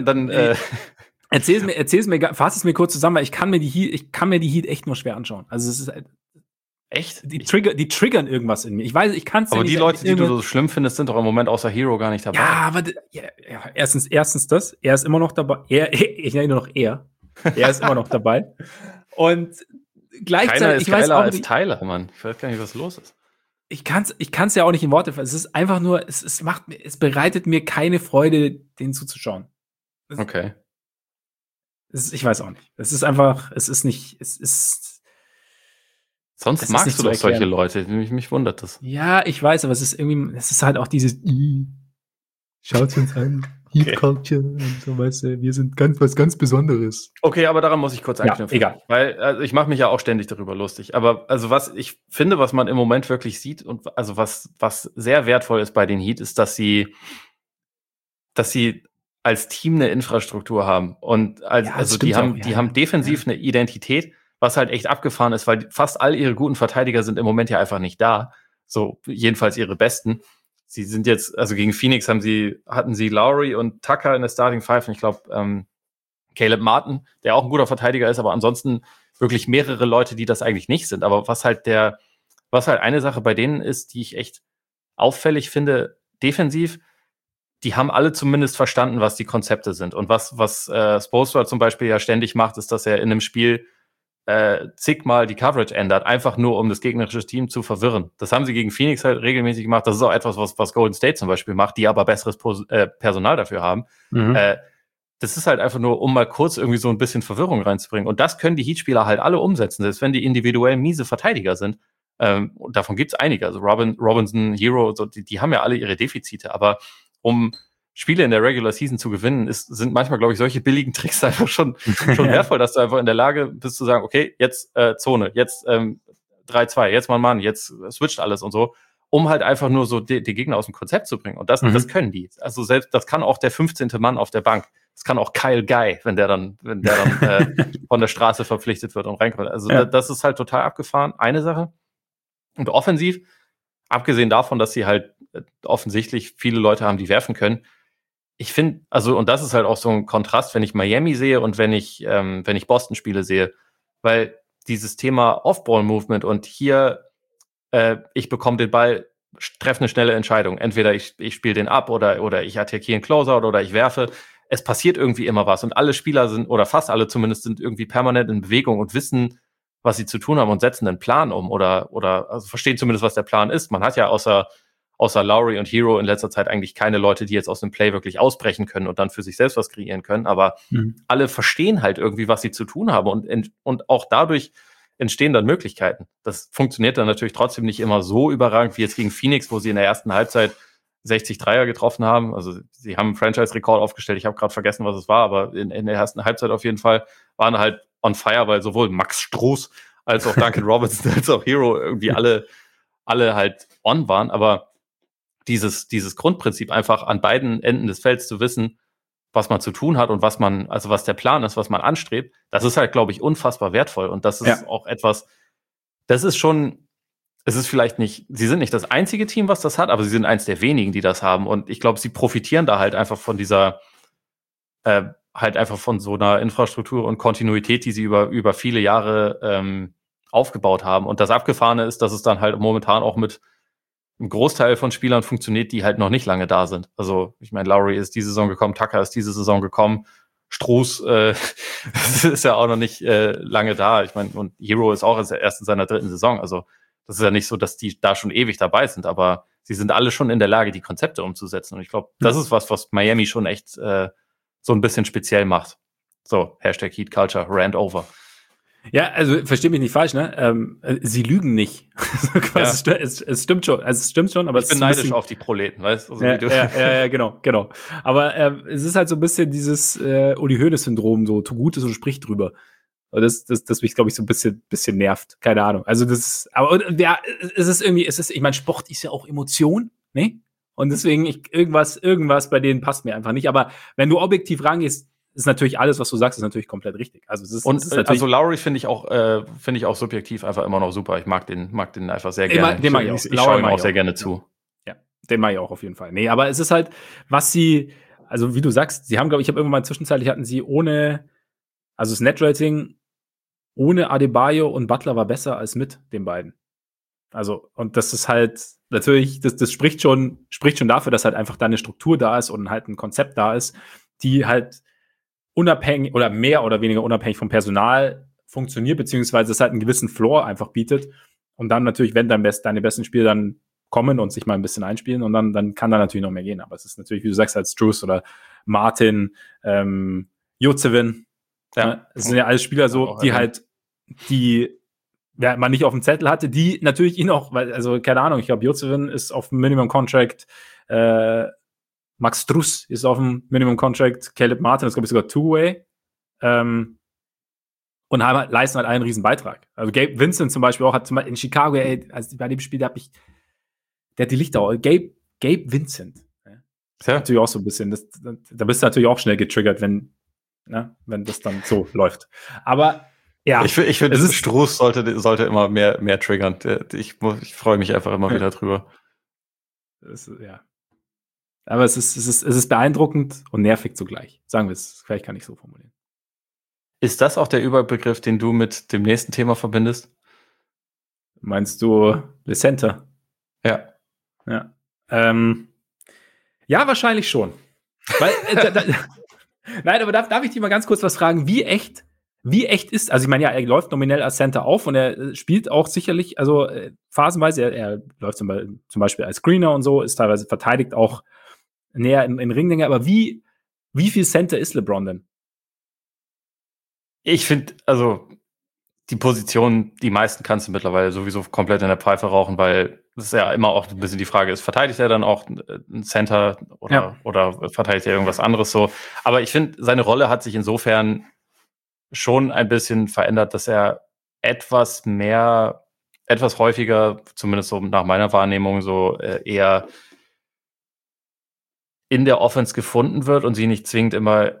erzähl's mir, fass es mir kurz zusammen, weil ich kann mir die Heat echt nur schwer anschauen. Also es ist echt? Die triggern irgendwas in mir. Ich weiß, ich kann es nicht. Aber die Leute, die du so schlimm findest, sind doch im Moment außer Hero gar nicht dabei. Ja, aber erstens das. Er ist immer noch dabei. Ich nenne ihn nur noch er. Er ist immer noch dabei. Und gleichzeitig, keiner ist geiler als Tyler, Mann. Ich weiß gar nicht, was los ist. Ich kann's ja auch nicht in Worte fassen. Es ist einfach nur, es bereitet mir keine Freude, denen zuzuschauen. Okay. Ich weiß auch nicht. Sonst magst du doch solche Leute. Mich wundert das. Ja, ich weiß, aber es ist halt auch dieses schaut uns an, Heat Culture und so, weißt du, wir sind was ganz Besonderes. Okay, aber daran muss ich kurz anknüpfen. Ja, egal. Weil ich mache mich ja auch ständig darüber lustig. Aber also was ich finde, was man im Moment wirklich sieht und also was sehr wertvoll ist bei den Heat, ist, dass sie als Team eine Infrastruktur haben. Und die haben defensiv eine Identität, was halt echt abgefahren ist, weil fast all ihre guten Verteidiger sind im Moment ja einfach nicht da. So, jedenfalls ihre besten. Sie sind jetzt, also gegen Phoenix hatten sie Lowry und Tucker in der Starting Five. Und ich glaube, Caleb Martin, der auch ein guter Verteidiger ist, aber ansonsten wirklich mehrere Leute, die das eigentlich nicht sind. Aber was halt eine Sache bei denen ist, die ich echt auffällig finde, defensiv, die haben alle zumindest verstanden, was die Konzepte sind. Und was Spoelstra zum Beispiel ja ständig macht, ist, dass er in einem Spiel zigmal die Coverage ändert, einfach nur, um das gegnerische Team zu verwirren. Das haben sie gegen Phoenix halt regelmäßig gemacht. Das ist auch etwas, was Golden State zum Beispiel macht, die aber besseres Personal dafür haben. Mhm. Das ist halt einfach nur, um mal kurz irgendwie so ein bisschen Verwirrung reinzubringen. Und das können die Heat-Spieler halt alle umsetzen, selbst wenn die individuell miese Verteidiger sind. Und davon gibt es einige. Also Robinson, Hero, so, die haben ja alle ihre Defizite. Aber um Spiele in der Regular Season zu gewinnen, sind manchmal, glaube ich, solche billigen Tricks einfach schon wertvoll, dass du einfach in der Lage bist zu sagen, okay, jetzt Zone, jetzt 3-2, jetzt Mann, jetzt switcht alles und so, um halt einfach nur so die Gegner aus dem Konzept zu bringen. Und das können die. Also selbst, das kann auch der 15. Mann auf der Bank. Das kann auch Kyle Guy, wenn der dann von der Straße verpflichtet wird und reinkommt. Also das ist halt total abgefahren. Eine Sache. Und offensiv, abgesehen davon, dass sie halt offensichtlich viele Leute haben, die werfen können, ich finde, also, und das ist halt auch so ein Kontrast, wenn ich Miami sehe und wenn ich Boston-Spiele sehe, weil dieses Thema Off-Ball-Movement und hier, ich bekomme den Ball, treffe eine schnelle Entscheidung. Entweder ich spiele den ab oder ich attackiere einen Closeout oder ich werfe. Es passiert irgendwie immer was und alle Spieler sind, oder fast alle zumindest, sind irgendwie permanent in Bewegung und wissen, was sie zu tun haben und setzen einen Plan um oder also verstehen zumindest, was der Plan ist. Man hat ja außer Lowry und Hero in letzter Zeit eigentlich keine Leute, die jetzt aus dem Play wirklich ausbrechen können und dann für sich selbst was kreieren können, aber alle verstehen halt irgendwie, was sie zu tun haben und auch dadurch entstehen dann Möglichkeiten. Das funktioniert dann natürlich trotzdem nicht immer so überragend wie jetzt gegen Phoenix, wo sie in der ersten Halbzeit 60 Dreier getroffen haben. Also sie haben einen Franchise-Rekord aufgestellt. Ich habe gerade vergessen, was es war, aber in der ersten Halbzeit auf jeden Fall waren halt on fire, weil sowohl Max Strus als auch Duncan Robinson als auch Hero irgendwie alle halt on waren. Aber dieses Grundprinzip einfach an beiden Enden des Felds zu wissen, was man zu tun hat und was der Plan ist, was man anstrebt, das ist halt, glaube ich, unfassbar wertvoll. Und das ist auch etwas, das ist schon, es ist vielleicht nicht, sie sind nicht das einzige Team, was das hat, aber sie sind eins der wenigen, die das haben. Und ich glaube, sie profitieren da halt einfach von dieser, halt einfach von so einer Infrastruktur und Kontinuität, die sie über viele Jahre aufgebaut haben. Und das Abgefahrene ist, dass es dann halt momentan auch mit einem Großteil von Spielern funktioniert, die halt noch nicht lange da sind. Also, ich meine, Lowry ist diese Saison gekommen, Tucker ist diese Saison gekommen, Strus ist ja auch noch nicht lange da. Ich meine, und Hero ist auch erst in seiner 3. Saison. Also, das ist ja nicht so, dass die da schon ewig dabei sind, aber sie sind alle schon in der Lage, die Konzepte umzusetzen. Und ich glaube, das ist was Miami schon echt so ein bisschen speziell macht. So, Heat Culture, Rant over. Ja, also versteh mich nicht falsch, ne? Sie lügen nicht. Quasi, es stimmt schon. Also es stimmt schon, aber ich bin neidisch auf die Proleten, weißt du? Also ja, genau. Aber es ist halt so ein bisschen dieses Uli Hoeneß-Syndrom, so tu Gutes und sprich drüber. Und das mich, glaube ich, so ein bisschen nervt. Keine Ahnung. Also das, aber ja, ich meine, Sport ist ja auch Emotion, ne? Und deswegen, irgendwas bei denen passt mir einfach nicht. Aber wenn du objektiv rangehst, ist natürlich alles, was du sagst, ist natürlich komplett richtig. Also es ist natürlich, also Lowry finde ich auch subjektiv einfach immer noch super. Ich mag den einfach sehr gerne. Den mag ich auch. Ich schaue ihm auch sehr gerne zu. Ja, den mag ich auch auf jeden Fall. Nee, aber es ist halt, also wie du sagst, sie haben, glaube ich, irgendwann mal zwischenzeitlich hatten sie also das Net-Rating ohne Adebayo und Butler war besser als mit den beiden. Also, und das ist halt natürlich, das spricht schon dafür, dass halt einfach da eine Struktur da ist und halt ein Konzept da ist, die halt unabhängig oder mehr oder weniger unabhängig vom Personal funktioniert, beziehungsweise es halt einen gewissen Floor einfach bietet. Und dann natürlich, wenn deine besten Spieler dann kommen und sich mal ein bisschen einspielen, und dann kann da natürlich noch mehr gehen. Aber es ist natürlich, wie du sagst, als Strus oder Martin, Jozevin, es sind ja alles Spieler so, die man nicht auf dem Zettel hatte, die natürlich ihn auch, also keine Ahnung, ich glaube, Jozevin ist auf dem Minimum Contract, Max Strus ist auf dem Minimum Contract, Caleb Martin ist, glaube ich, sogar Two-Way. Und leisten halt einen riesen Beitrag. Also Gabe Vincent zum Beispiel auch hat in Chicago, also bei dem Spiel, der hat die Lichter. Gabe Vincent. Ja. Natürlich auch so ein bisschen. Da bist du natürlich auch schnell getriggert, wenn das dann so läuft. Aber ja. Ich finde, Strus sollte immer mehr triggern. Ich freue mich einfach immer wieder drüber. Ja. Aber es ist beeindruckend und nervig zugleich. Sagen wir es, vielleicht kann ich so formulieren. Ist das auch der Überbegriff, den du mit dem nächsten Thema verbindest? Meinst du Le Center? Ja. Ja. Ja, wahrscheinlich schon. Weil, nein, aber darf ich dich mal ganz kurz was fragen? Wie echt ist, also ich meine, ja, er läuft nominell als Center auf und er spielt auch sicherlich, also phasenweise, er läuft zum Beispiel als Screener und so, ist teilweise verteidigt auch näher in Ringlänge, aber wie viel Center ist LeBron denn? Ich finde, also die Position, die meisten kannst du mittlerweile sowieso komplett in der Pfeife rauchen, weil das ist ja immer auch ein bisschen die Frage ist, verteidigt er dann auch ein Center oder verteidigt er irgendwas anderes so? Aber ich finde, seine Rolle hat sich insofern schon ein bisschen verändert, dass er etwas häufiger, zumindest so nach meiner Wahrnehmung, so eher in der Offense gefunden wird und sie nicht zwingend immer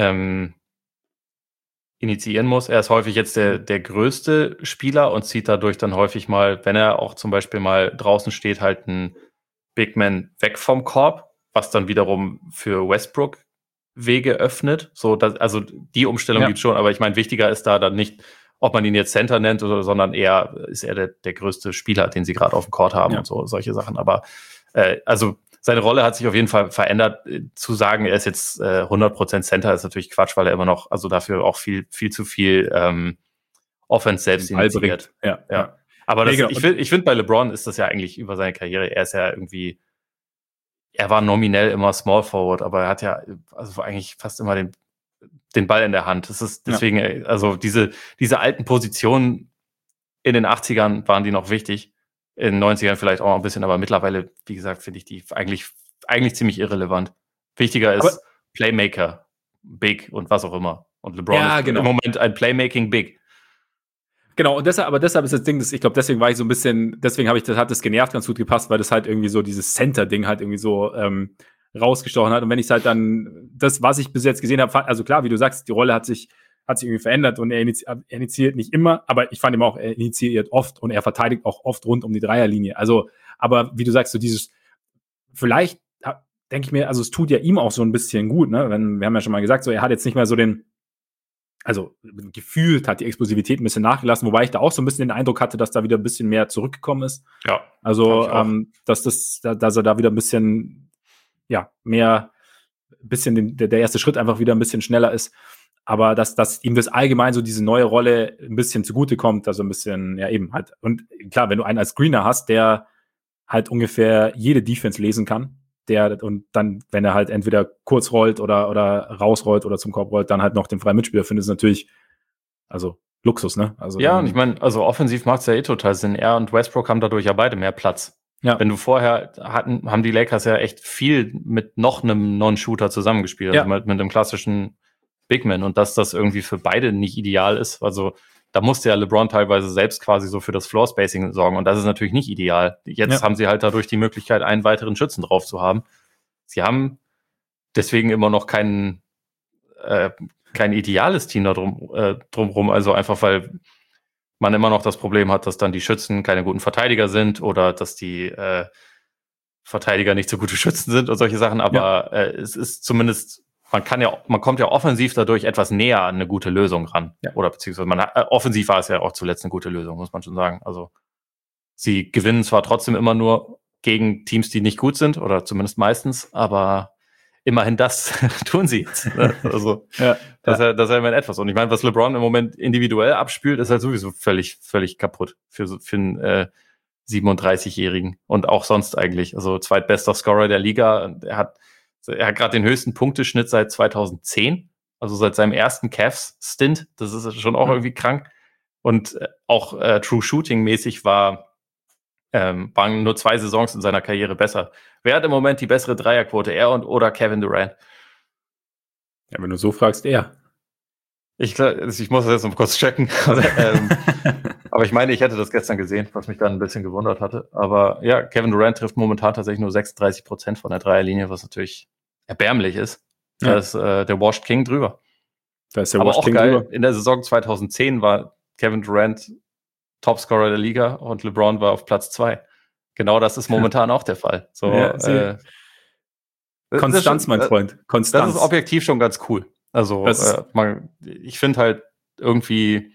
initiieren muss. Er ist häufig jetzt der größte Spieler und zieht dadurch dann häufig mal, wenn er auch zum Beispiel mal draußen steht, halt einen Big Man weg vom Korb, was dann wiederum für Westbrook Wege öffnet. Also die Umstellung gibt es schon, aber ich meine, wichtiger ist da dann nicht, ob man ihn jetzt Center nennt, sondern eher ist er der größte Spieler, den sie gerade auf dem Court haben und solche Sachen. Aber also seine Rolle hat sich auf jeden Fall verändert. Zu sagen, er ist jetzt 100% Center, ist natürlich Quatsch, weil er immer noch, also dafür auch viel zu viel Offense selbst initiiert. Ja. Aber ich finde, bei LeBron ist das ja eigentlich über seine Karriere, er ist ja irgendwie, er war nominell immer Small Forward, aber er hat ja also eigentlich fast immer den Ball in der Hand. Das ist deswegen, also diese alten Positionen in den 80ern waren die noch wichtig. In den 90ern vielleicht auch ein bisschen, aber mittlerweile, wie gesagt, finde ich die eigentlich ziemlich irrelevant. Wichtiger ist Playmaker, Big und was auch immer. Und LeBron ist im Moment ein Playmaking Big. Genau, und deshalb ist das Ding, ich glaube, deswegen hat das genervt ganz gut gepasst, weil das halt irgendwie so dieses Center-Ding halt irgendwie so rausgestochen hat. Und wenn ich halt dann, das, was ich bis jetzt gesehen habe, also klar, wie du sagst, die Rolle hat sich irgendwie verändert und er initiiert nicht immer, aber ich fand ihm auch, er initiiert oft und er verteidigt auch oft rund um die Dreierlinie. Also, aber wie du sagst, so dieses, vielleicht denke ich mir, also es tut ja ihm auch so ein bisschen gut, ne? Wir haben ja schon mal gesagt, so er hat jetzt nicht mehr so also gefühlt hat die Explosivität ein bisschen nachgelassen, wobei ich da auch so ein bisschen den Eindruck hatte, dass da wieder ein bisschen mehr zurückgekommen ist. Ja. Also, dass er da wieder ein bisschen, ja, mehr, ein bisschen der erste Schritt einfach wieder ein bisschen schneller ist. Aber dass ihm das allgemein so diese neue Rolle ein bisschen zugutekommt, also ein bisschen, ja, eben halt. Und klar, wenn du einen als Screener hast, der halt ungefähr jede Defense lesen kann, und dann, wenn er halt entweder kurz rollt oder rausrollt oder zum Korb rollt, dann halt noch den freien Mitspieler findet, ist natürlich, also Luxus, ne? Also ja, und ich meine, also offensiv macht es ja total Sinn. Er und Westbrook haben dadurch ja beide mehr Platz. Ja. Wenn du vorher haben die Lakers ja echt viel mit noch einem Non-Shooter zusammengespielt, also mit einem klassischen Bigman, und dass das irgendwie für beide nicht ideal ist. Also da musste ja LeBron teilweise selbst quasi so für das Floor-Spacing sorgen, und das ist natürlich nicht ideal. Jetzt haben sie halt dadurch die Möglichkeit, einen weiteren Schützen drauf zu haben. Sie haben deswegen immer noch kein ideales Team da drumherum, also einfach, weil man immer noch das Problem hat, dass dann die Schützen keine guten Verteidiger sind oder dass die Verteidiger nicht so gute Schützen sind und solche Sachen, aber es ist zumindest, man kommt ja offensiv dadurch etwas näher an eine gute Lösung ran. Ja. Oder beziehungsweise offensiv war es ja auch zuletzt eine gute Lösung, muss man schon sagen. Also sie gewinnen zwar trotzdem immer nur gegen Teams, die nicht gut sind, oder zumindest meistens, aber immerhin das tun sie jetzt. Also das ist ja immer etwas. Und ich meine, was LeBron im Moment individuell abspielt, ist halt sowieso völlig kaputt für einen 37-Jährigen und auch sonst eigentlich. Also zweitbester Scorer der Liga. Er hat gerade den höchsten Punkteschnitt seit 2010, also seit seinem ersten Cavs-Stint. Das ist schon auch irgendwie krank. Und auch True Shooting-mäßig waren nur 2 Saisons in seiner Karriere besser. Wer hat im Moment die bessere Dreierquote, er oder Kevin Durant? Ja, wenn du so fragst, er. Ich muss das jetzt noch kurz checken. Aber ich meine, ich hätte das gestern gesehen, was mich dann ein bisschen gewundert hatte. Aber ja, Kevin Durant trifft momentan tatsächlich nur 36% von der Dreierlinie, was natürlich erbärmlich ist. Da ist der Washed King drüber. Da ist der aber Washed King geil, drüber. In der Saison 2010 war Kevin Durant Topscorer der Liga und LeBron war auf Platz 2. Genau das ist momentan auch der Fall. So, Konstanz, mein Freund. Konstanz. Das ist objektiv schon ganz cool. Also ich finde halt irgendwie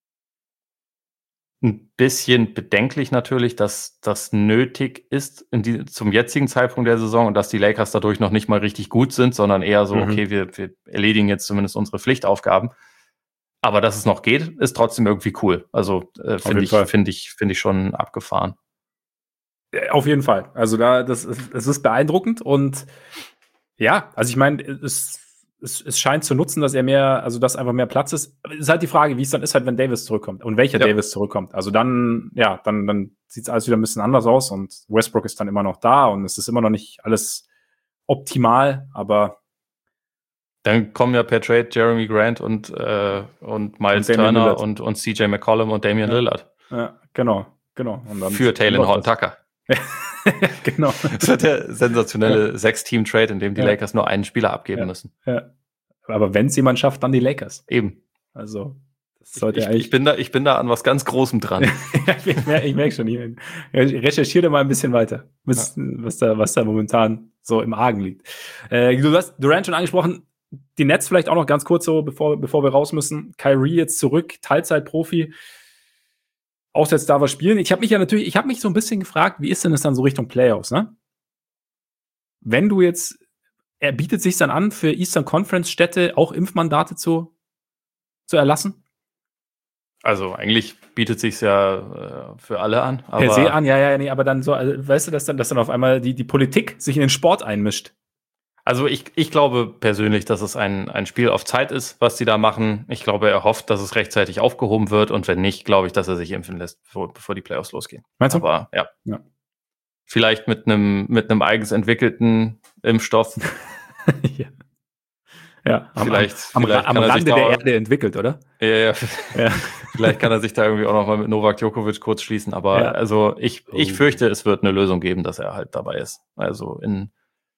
ein bisschen bedenklich natürlich, dass das nötig ist zum jetzigen Zeitpunkt der Saison und dass die Lakers dadurch noch nicht mal richtig gut sind, sondern eher so, okay, wir erledigen jetzt zumindest unsere Pflichtaufgaben. Aber dass es noch geht, ist trotzdem irgendwie cool. Also finde ich schon abgefahren. Auf jeden Fall. Also es ist beeindruckend und ja, also ich meine, es scheint zu nutzen, dass dass einfach mehr Platz ist. Es ist halt die Frage, wie es dann ist, halt, wenn Davis zurückkommt und welcher Davis zurückkommt. Also dann sieht es alles wieder ein bisschen anders aus und Westbrook ist dann immer noch da und es ist immer noch nicht alles optimal, aber dann kommen ja per Trade Jeremy Grant und Miles Turner und CJ McCollum und Damian Lillard. Ja, genau. Und dann für Taylor Horton-Tucker. Genau. Das wird der sensationelle 6-Team-Trade, in dem die Lakers nur einen Spieler abgeben müssen. Ja. Aber wenn es jemand schafft, dann die Lakers. Eben. Also ich bin da an was ganz Großem dran. ich merke schon. Ich recherchiere da mal ein bisschen weiter, was da momentan so im Argen liegt. Du hast Durant schon angesprochen. Die Nets vielleicht auch noch ganz kurz so, bevor wir raus müssen. Kyrie jetzt zurück, Teilzeitprofi. Auch jetzt da was spielen. Ich habe mich so ein bisschen gefragt, wie ist denn das dann so Richtung Playoffs, ne? Wenn du jetzt, er bietet sich dann an, für Eastern Conference Städte auch Impfmandate zu erlassen? Also eigentlich bietet sich's ja für alle an. Aber per se an, nee, aber dann so, also, weißt du, dass dann auf einmal die Politik sich in den Sport einmischt. Also ich glaube persönlich, dass es ein Spiel auf Zeit ist, was die da machen. Ich glaube, er hofft, dass es rechtzeitig aufgehoben wird und wenn nicht, glaube ich, dass er sich impfen lässt, bevor die Playoffs losgehen. Meinst du? Aber ja. Vielleicht mit einem eigens entwickelten Impfstoff. Ja, vielleicht am kann er sich Rande der Erde entwickelt, oder? Ja. Vielleicht kann er sich da irgendwie auch noch mal mit Novak Djokovic kurz schließen. Aber also ich fürchte, es wird eine Lösung geben, dass er halt dabei ist. Also in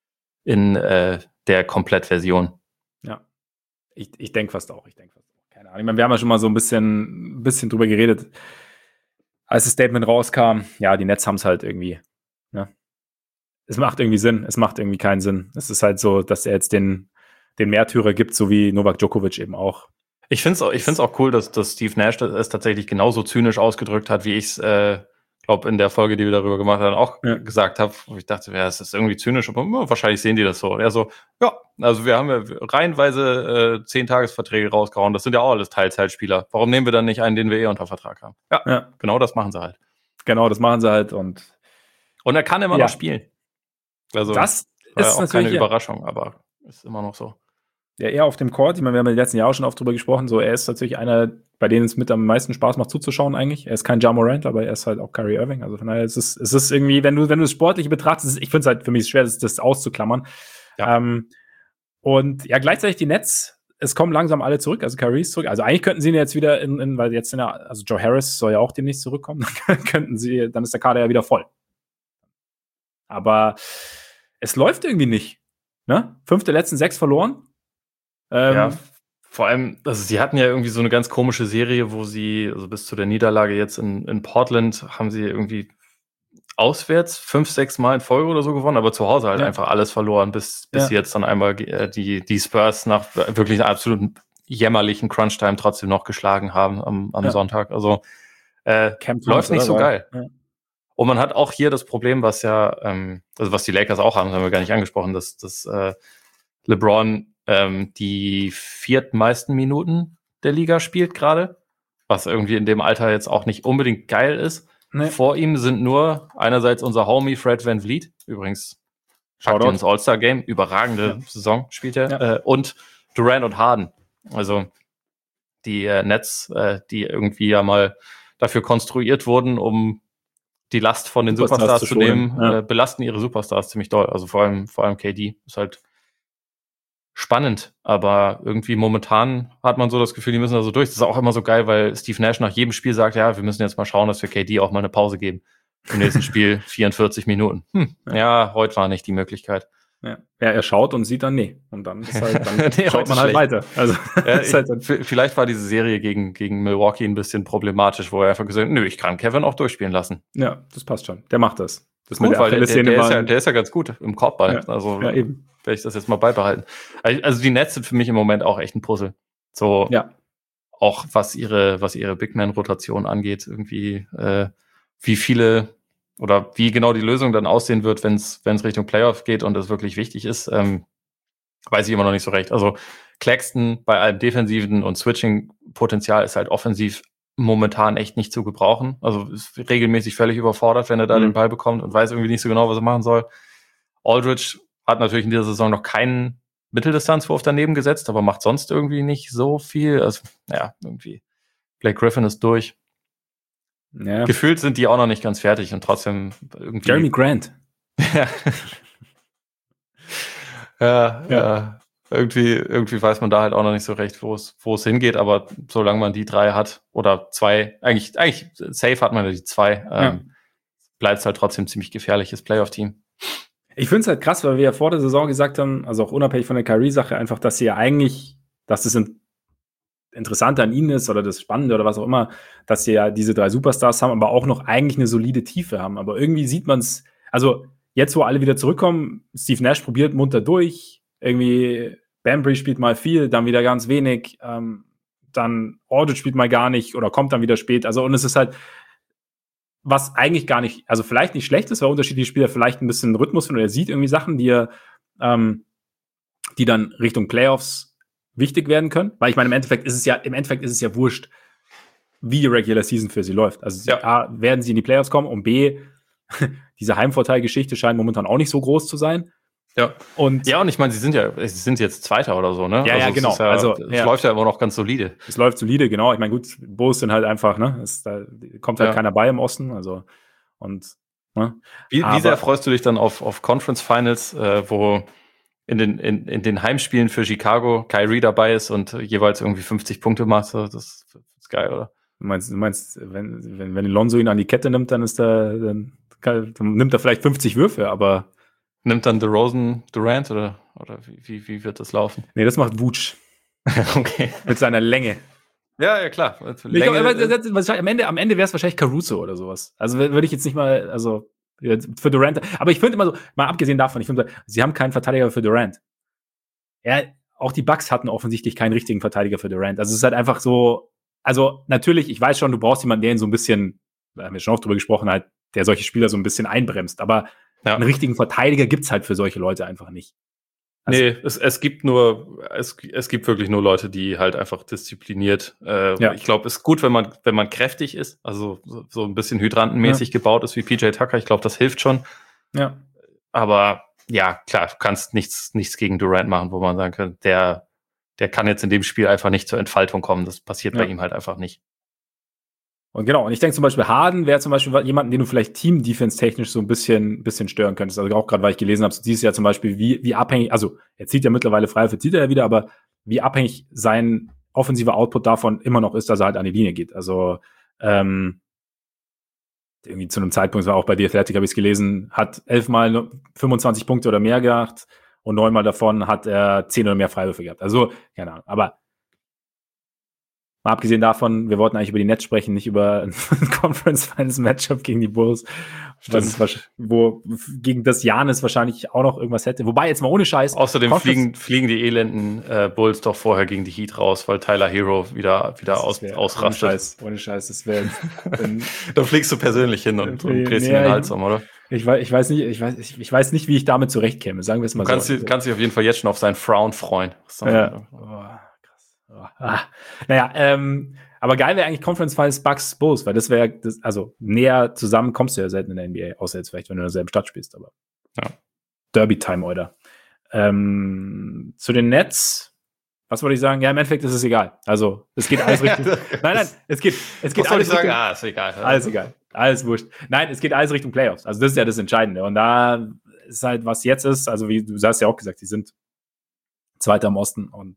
der Komplettversion. Ja. Ich denke fast auch. Keine Ahnung. Ich meine, wir haben ja schon mal so ein bisschen drüber geredet, als das Statement rauskam. Ja, die Nets haben es halt irgendwie. Ne? Es macht irgendwie Sinn. Es macht irgendwie keinen Sinn. Es ist halt so, dass er jetzt den Märtyrer gibt, so wie Novak Djokovic eben auch. Ich finde es auch cool, dass Steve Nash es tatsächlich genauso zynisch ausgedrückt hat, wie ich es, glaube in der Folge, die wir darüber gemacht haben, auch gesagt habe. Wo ich dachte, ja, es ist irgendwie zynisch, aber wahrscheinlich sehen die das so. Und er so, ja, also wir haben ja reihenweise 10-Tagesverträge rausgehauen. Das sind ja auch alles Teilzeitspieler. Warum nehmen wir dann nicht einen, den wir unter Vertrag haben? Ja, genau das machen sie halt. Genau, das machen sie halt. Und er kann immer noch spielen. Also das ist auch keine Überraschung, aber ist immer noch so. Ja, eher auf dem Court. Ich meine, wir haben in den letzten Jahren auch schon oft drüber gesprochen. So, er ist natürlich einer, bei denen es mit am meisten Spaß macht zuzuschauen eigentlich. Er ist kein Ja Morant, aber er ist halt auch Kyrie Irving. Also von daher ist es irgendwie, wenn du das Sportliche betrachtest, ich finde es halt für mich schwer, das auszuklammern. Ja. Und ja, gleichzeitig die Nets, es kommen langsam alle zurück, also Kyrie ist zurück. Also eigentlich könnten sie ihn jetzt wieder weil jetzt also Joe Harris soll ja auch demnächst zurückkommen, dann ist der Kader ja wieder voll. Aber es läuft irgendwie nicht. Ne? 5 der letzten 6 verloren. Ja, vor allem, also sie hatten ja irgendwie so eine ganz komische Serie, wo sie, also bis zu der Niederlage jetzt in Portland, haben sie irgendwie auswärts 5-6 Mal in Folge oder so gewonnen, aber zu Hause halt einfach alles verloren, bis sie jetzt dann einmal die Spurs nach wirklich einer absoluten jämmerlichen Crunch-Time trotzdem noch geschlagen haben am Sonntag. Also läuft nicht so geil. Ja. Und man hat auch hier das Problem, was ja, also was die Lakers auch haben, das haben wir gar nicht angesprochen, dass LeBron die 4. meisten Minuten der Liga spielt gerade, was irgendwie in dem Alter jetzt auch nicht unbedingt geil ist. Nee. Vor ihm sind nur einerseits unser Homie Fred VanVleet, übrigens packt ins All-Star-Game, überragende Saison spielt er, und Durant und Harden. Also die Nets, die irgendwie ja mal dafür konstruiert wurden, um die Last von den Superstars zu nehmen, belasten ihre Superstars ziemlich doll. Also vor allem KD ist halt spannend, aber irgendwie momentan hat man so das Gefühl, die müssen da so durch. Das ist auch immer so geil, weil Steve Nash nach jedem Spiel sagt, ja, wir müssen jetzt mal schauen, dass wir KD auch mal eine Pause geben. Im nächsten Spiel 44 Minuten. Ja, heute war nicht die Möglichkeit. Ja, er schaut und sieht dann, nee. Und dann ist halt, dann schaut man halt weiter. Also, vielleicht war diese Serie gegen Milwaukee ein bisschen problematisch, wo er einfach gesagt hat, nö, ich kann Kevin auch durchspielen lassen. Ja, das passt schon. Der macht das. Das gut, weil der ist ja ganz gut im Korbball. Ja, also eben. Werde ich das jetzt mal beibehalten. Also die Nets sind für mich im Moment auch echt ein Puzzle. So, auch was ihre Big-Man-Rotation angeht, irgendwie wie viele oder wie genau die Lösung dann aussehen wird, wenn es Richtung Playoff geht und es wirklich wichtig ist, weiß ich immer noch nicht so recht. Also Claxton bei allem defensiven und Switching-Potenzial ist halt offensiv momentan echt nicht zu gebrauchen. Also ist regelmäßig völlig überfordert, wenn er da den Ball bekommt und weiß irgendwie nicht so genau, was er machen soll. Aldridge hat natürlich in dieser Saison noch keinen Mitteldistanzwurf daneben gesetzt, aber macht sonst irgendwie nicht so viel. Also, ja, irgendwie. Blake Griffin ist durch. Ja. Gefühlt sind die auch noch nicht ganz fertig und trotzdem irgendwie. Jeremy Grant. ja. Irgendwie weiß man da halt auch noch nicht so recht, wo es hingeht, aber solange man die 3 hat oder 2, eigentlich safe hat man ja die 2, bleibt es halt trotzdem ziemlich gefährliches Playoff-Team. Ich finde es halt krass, weil wir ja vor der Saison gesagt haben, also auch unabhängig von der Kyrie-Sache, einfach, dass sie ja eigentlich, dass das Interessante an ihnen ist oder das Spannende oder was auch immer, dass sie ja diese 3 Superstars haben, aber auch noch eigentlich eine solide Tiefe haben. Aber irgendwie sieht man es, also jetzt, wo alle wieder zurückkommen, Steve Nash probiert munter durch, irgendwie Bambry spielt mal viel, dann wieder ganz wenig, dann Aldridge spielt mal gar nicht oder kommt dann wieder spät. Also und es ist halt, was eigentlich gar nicht, also vielleicht nicht schlecht ist, weil unterschiedliche Spieler vielleicht ein bisschen Rhythmus finden oder er sieht irgendwie Sachen, die dann Richtung Playoffs wichtig werden können. Weil ich meine, im Endeffekt ist es ja wurscht, wie die Regular Season für sie läuft. Also A, werden sie in die Playoffs kommen und B, diese Heimvorteilgeschichte scheint momentan auch nicht so groß zu sein. Ja. Und ich meine, sie sind jetzt Zweiter oder so, ne? Ja, genau. Es läuft ja immer noch ganz solide. Es läuft solide, genau. Ich meine, gut, Bulls sind halt einfach, ne? Da kommt halt keiner bei im Osten, also und ne? Wie sehr freust du dich dann auf Conference Finals, wo in den Heimspielen für Chicago Kyrie dabei ist und jeweils irgendwie 50 Punkte macht, das ist geil, oder? Du meinst, wenn Lonzo ihn an die Kette nimmt, dann dann nimmt er vielleicht 50 Würfe, aber nimmt dann DeRozan Durant oder wie wird das laufen? Nee, das macht Vooch. Okay. Mit seiner Länge. Ja, klar. Am Ende wäre es wahrscheinlich Caruso oder sowas. Also würde ich jetzt nicht mal, also für Durant. Aber ich finde immer so, mal abgesehen davon, ich finde, sie haben keinen Verteidiger für Durant. Ja, auch die Bucks hatten offensichtlich keinen richtigen Verteidiger für Durant. Also es ist halt einfach so, also natürlich, ich weiß schon, du brauchst jemanden, der ihn so ein bisschen, da haben wir schon oft drüber gesprochen, halt, der solche Spieler so ein bisschen einbremst. Aber einen richtigen Verteidiger gibt's halt für solche Leute einfach nicht. Also, nee, es gibt wirklich nur Leute, die halt einfach diszipliniert. Ich glaube, es ist gut, wenn man kräftig ist, also so ein bisschen hydrantenmäßig gebaut ist wie PJ Tucker. Ich glaube, das hilft schon. Ja. Aber ja, klar, du kannst nichts gegen Durant machen, wo man sagen kann, der kann jetzt in dem Spiel einfach nicht zur Entfaltung kommen. Das passiert bei ihm halt einfach nicht. Und genau, und ich denke zum Beispiel, Harden wäre zum Beispiel jemanden, den du vielleicht Team-Defense-technisch so ein bisschen stören könntest. Also auch gerade, weil ich gelesen habe, so dieses Jahr zum Beispiel, wie abhängig, also er zieht ja mittlerweile frei, zieht er ja wieder, aber wie abhängig sein offensiver Output davon immer noch ist, dass er halt an die Linie geht. Also irgendwie zu einem Zeitpunkt, war auch bei The Athletic, habe ich es gelesen, hat 11 Mal 25 Punkte oder mehr gemacht und 9 Mal davon hat er 10 oder mehr Freiwürfe gehabt. Also, keine Ahnung, aber mal abgesehen davon, wir wollten eigentlich über die Nets sprechen, nicht über ein Conference-Finals-Matchup gegen die Bulls, wo gegen das Giannis wahrscheinlich auch noch irgendwas hätte. Wobei, jetzt mal ohne Scheiß. Außerdem fliegen die elenden Bulls doch vorher gegen die Heat raus, weil Tyler Hero wieder ausrastet. Ohne Scheiß, das wäre Da fliegst du persönlich hin und drehst ihn den Hals um, oder? Ich weiß nicht, wie ich damit zurechtkäme, sagen wir es mal so. Du kannst dich auf jeden Fall jetzt schon auf seinen Frown freuen. Ja. Aber geil wäre eigentlich Conference Finals Bucks Bulls, weil das wäre, also näher zusammen kommst du ja selten in der NBA, außer jetzt vielleicht, wenn du in derselben Stadt spielst, aber Derby-Time, oder? Zu den Nets, was wollte ich sagen? Ja, im Endeffekt ist es egal. Also, es geht alles Richtung. Nein, es geht alles Richtung. Ist egal. Alles egal. Alles wurscht. Nein, es geht alles Richtung Playoffs. Also, das ist ja das Entscheidende. Und da ist halt, was jetzt ist, also wie du hast ja auch gesagt, die sind Zweiter im Osten und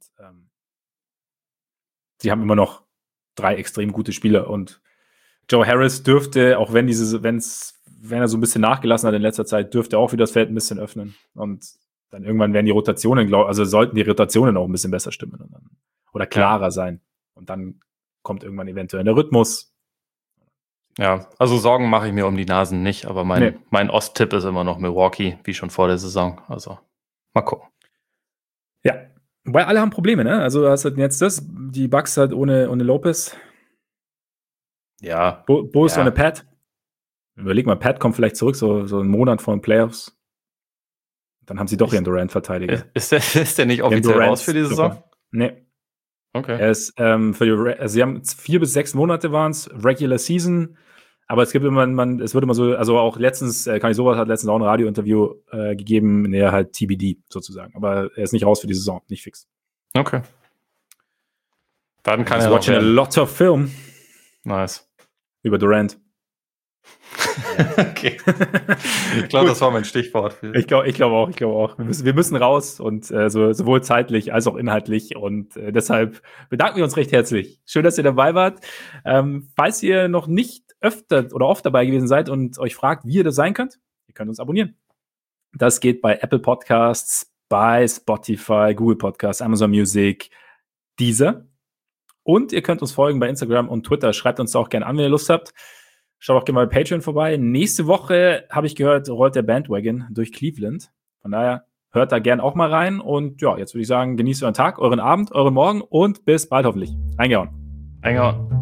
sie haben immer noch 3 extrem gute Spieler und Joe Harris dürfte, auch wenn er so ein bisschen nachgelassen hat in letzter Zeit, dürfte auch wieder das Feld ein bisschen öffnen und dann irgendwann werden die Rotationen, sollten die Rotationen auch ein bisschen besser stimmen oder klarer sein und dann kommt irgendwann eventuell der Rhythmus. Ja, also Sorgen mache ich mir um die Nasen nicht, aber mein Ost-Tipp ist immer noch Milwaukee, wie schon vor der Saison, also mal gucken. Ja. Weil alle haben Probleme, ne? Also hast halt jetzt die Bucks halt ohne Lopez. Ja. Bulls ohne Pat. Überleg mal, Pat kommt vielleicht zurück, so einen Monat vor den Playoffs. Dann haben sie doch ihren Durant-Verteidiger. Ist der nicht offiziell raus für die Saison? Nee. Okay. Er ist sie haben 4 bis 6 Monate waren es, Regular Season. Aber es gibt immer, es wird immer so, also auch letztens, Kani Sowas hat letztens auch ein Radiointerview gegeben, in der halt TBD sozusagen. Aber er ist nicht raus für die Saison, nicht fix. Okay. Dann kann er watching a lot of film. Nice. Über Durant. Okay. Ich glaube, das war mein Stichwort. Ich glaube auch. Wir müssen raus und sowohl zeitlich als auch inhaltlich und deshalb bedanken wir uns recht herzlich. Schön, dass ihr dabei wart. Falls ihr noch nicht oft dabei gewesen seid und euch fragt, wie ihr das sein könnt, ihr könnt uns abonnieren. Das geht bei Apple Podcasts, bei Spotify, Google Podcasts, Amazon Music, Deezer. Und ihr könnt uns folgen bei Instagram und Twitter. Schreibt uns auch gerne an, wenn ihr Lust habt. Schaut auch gerne mal bei Patreon vorbei. Nächste Woche, habe ich gehört, rollt der Bandwagon durch Cleveland. Von daher hört da gerne auch mal rein. Und ja, jetzt würde ich sagen, genießt euren Tag, euren Abend, euren Morgen und bis bald hoffentlich. Reingehauen.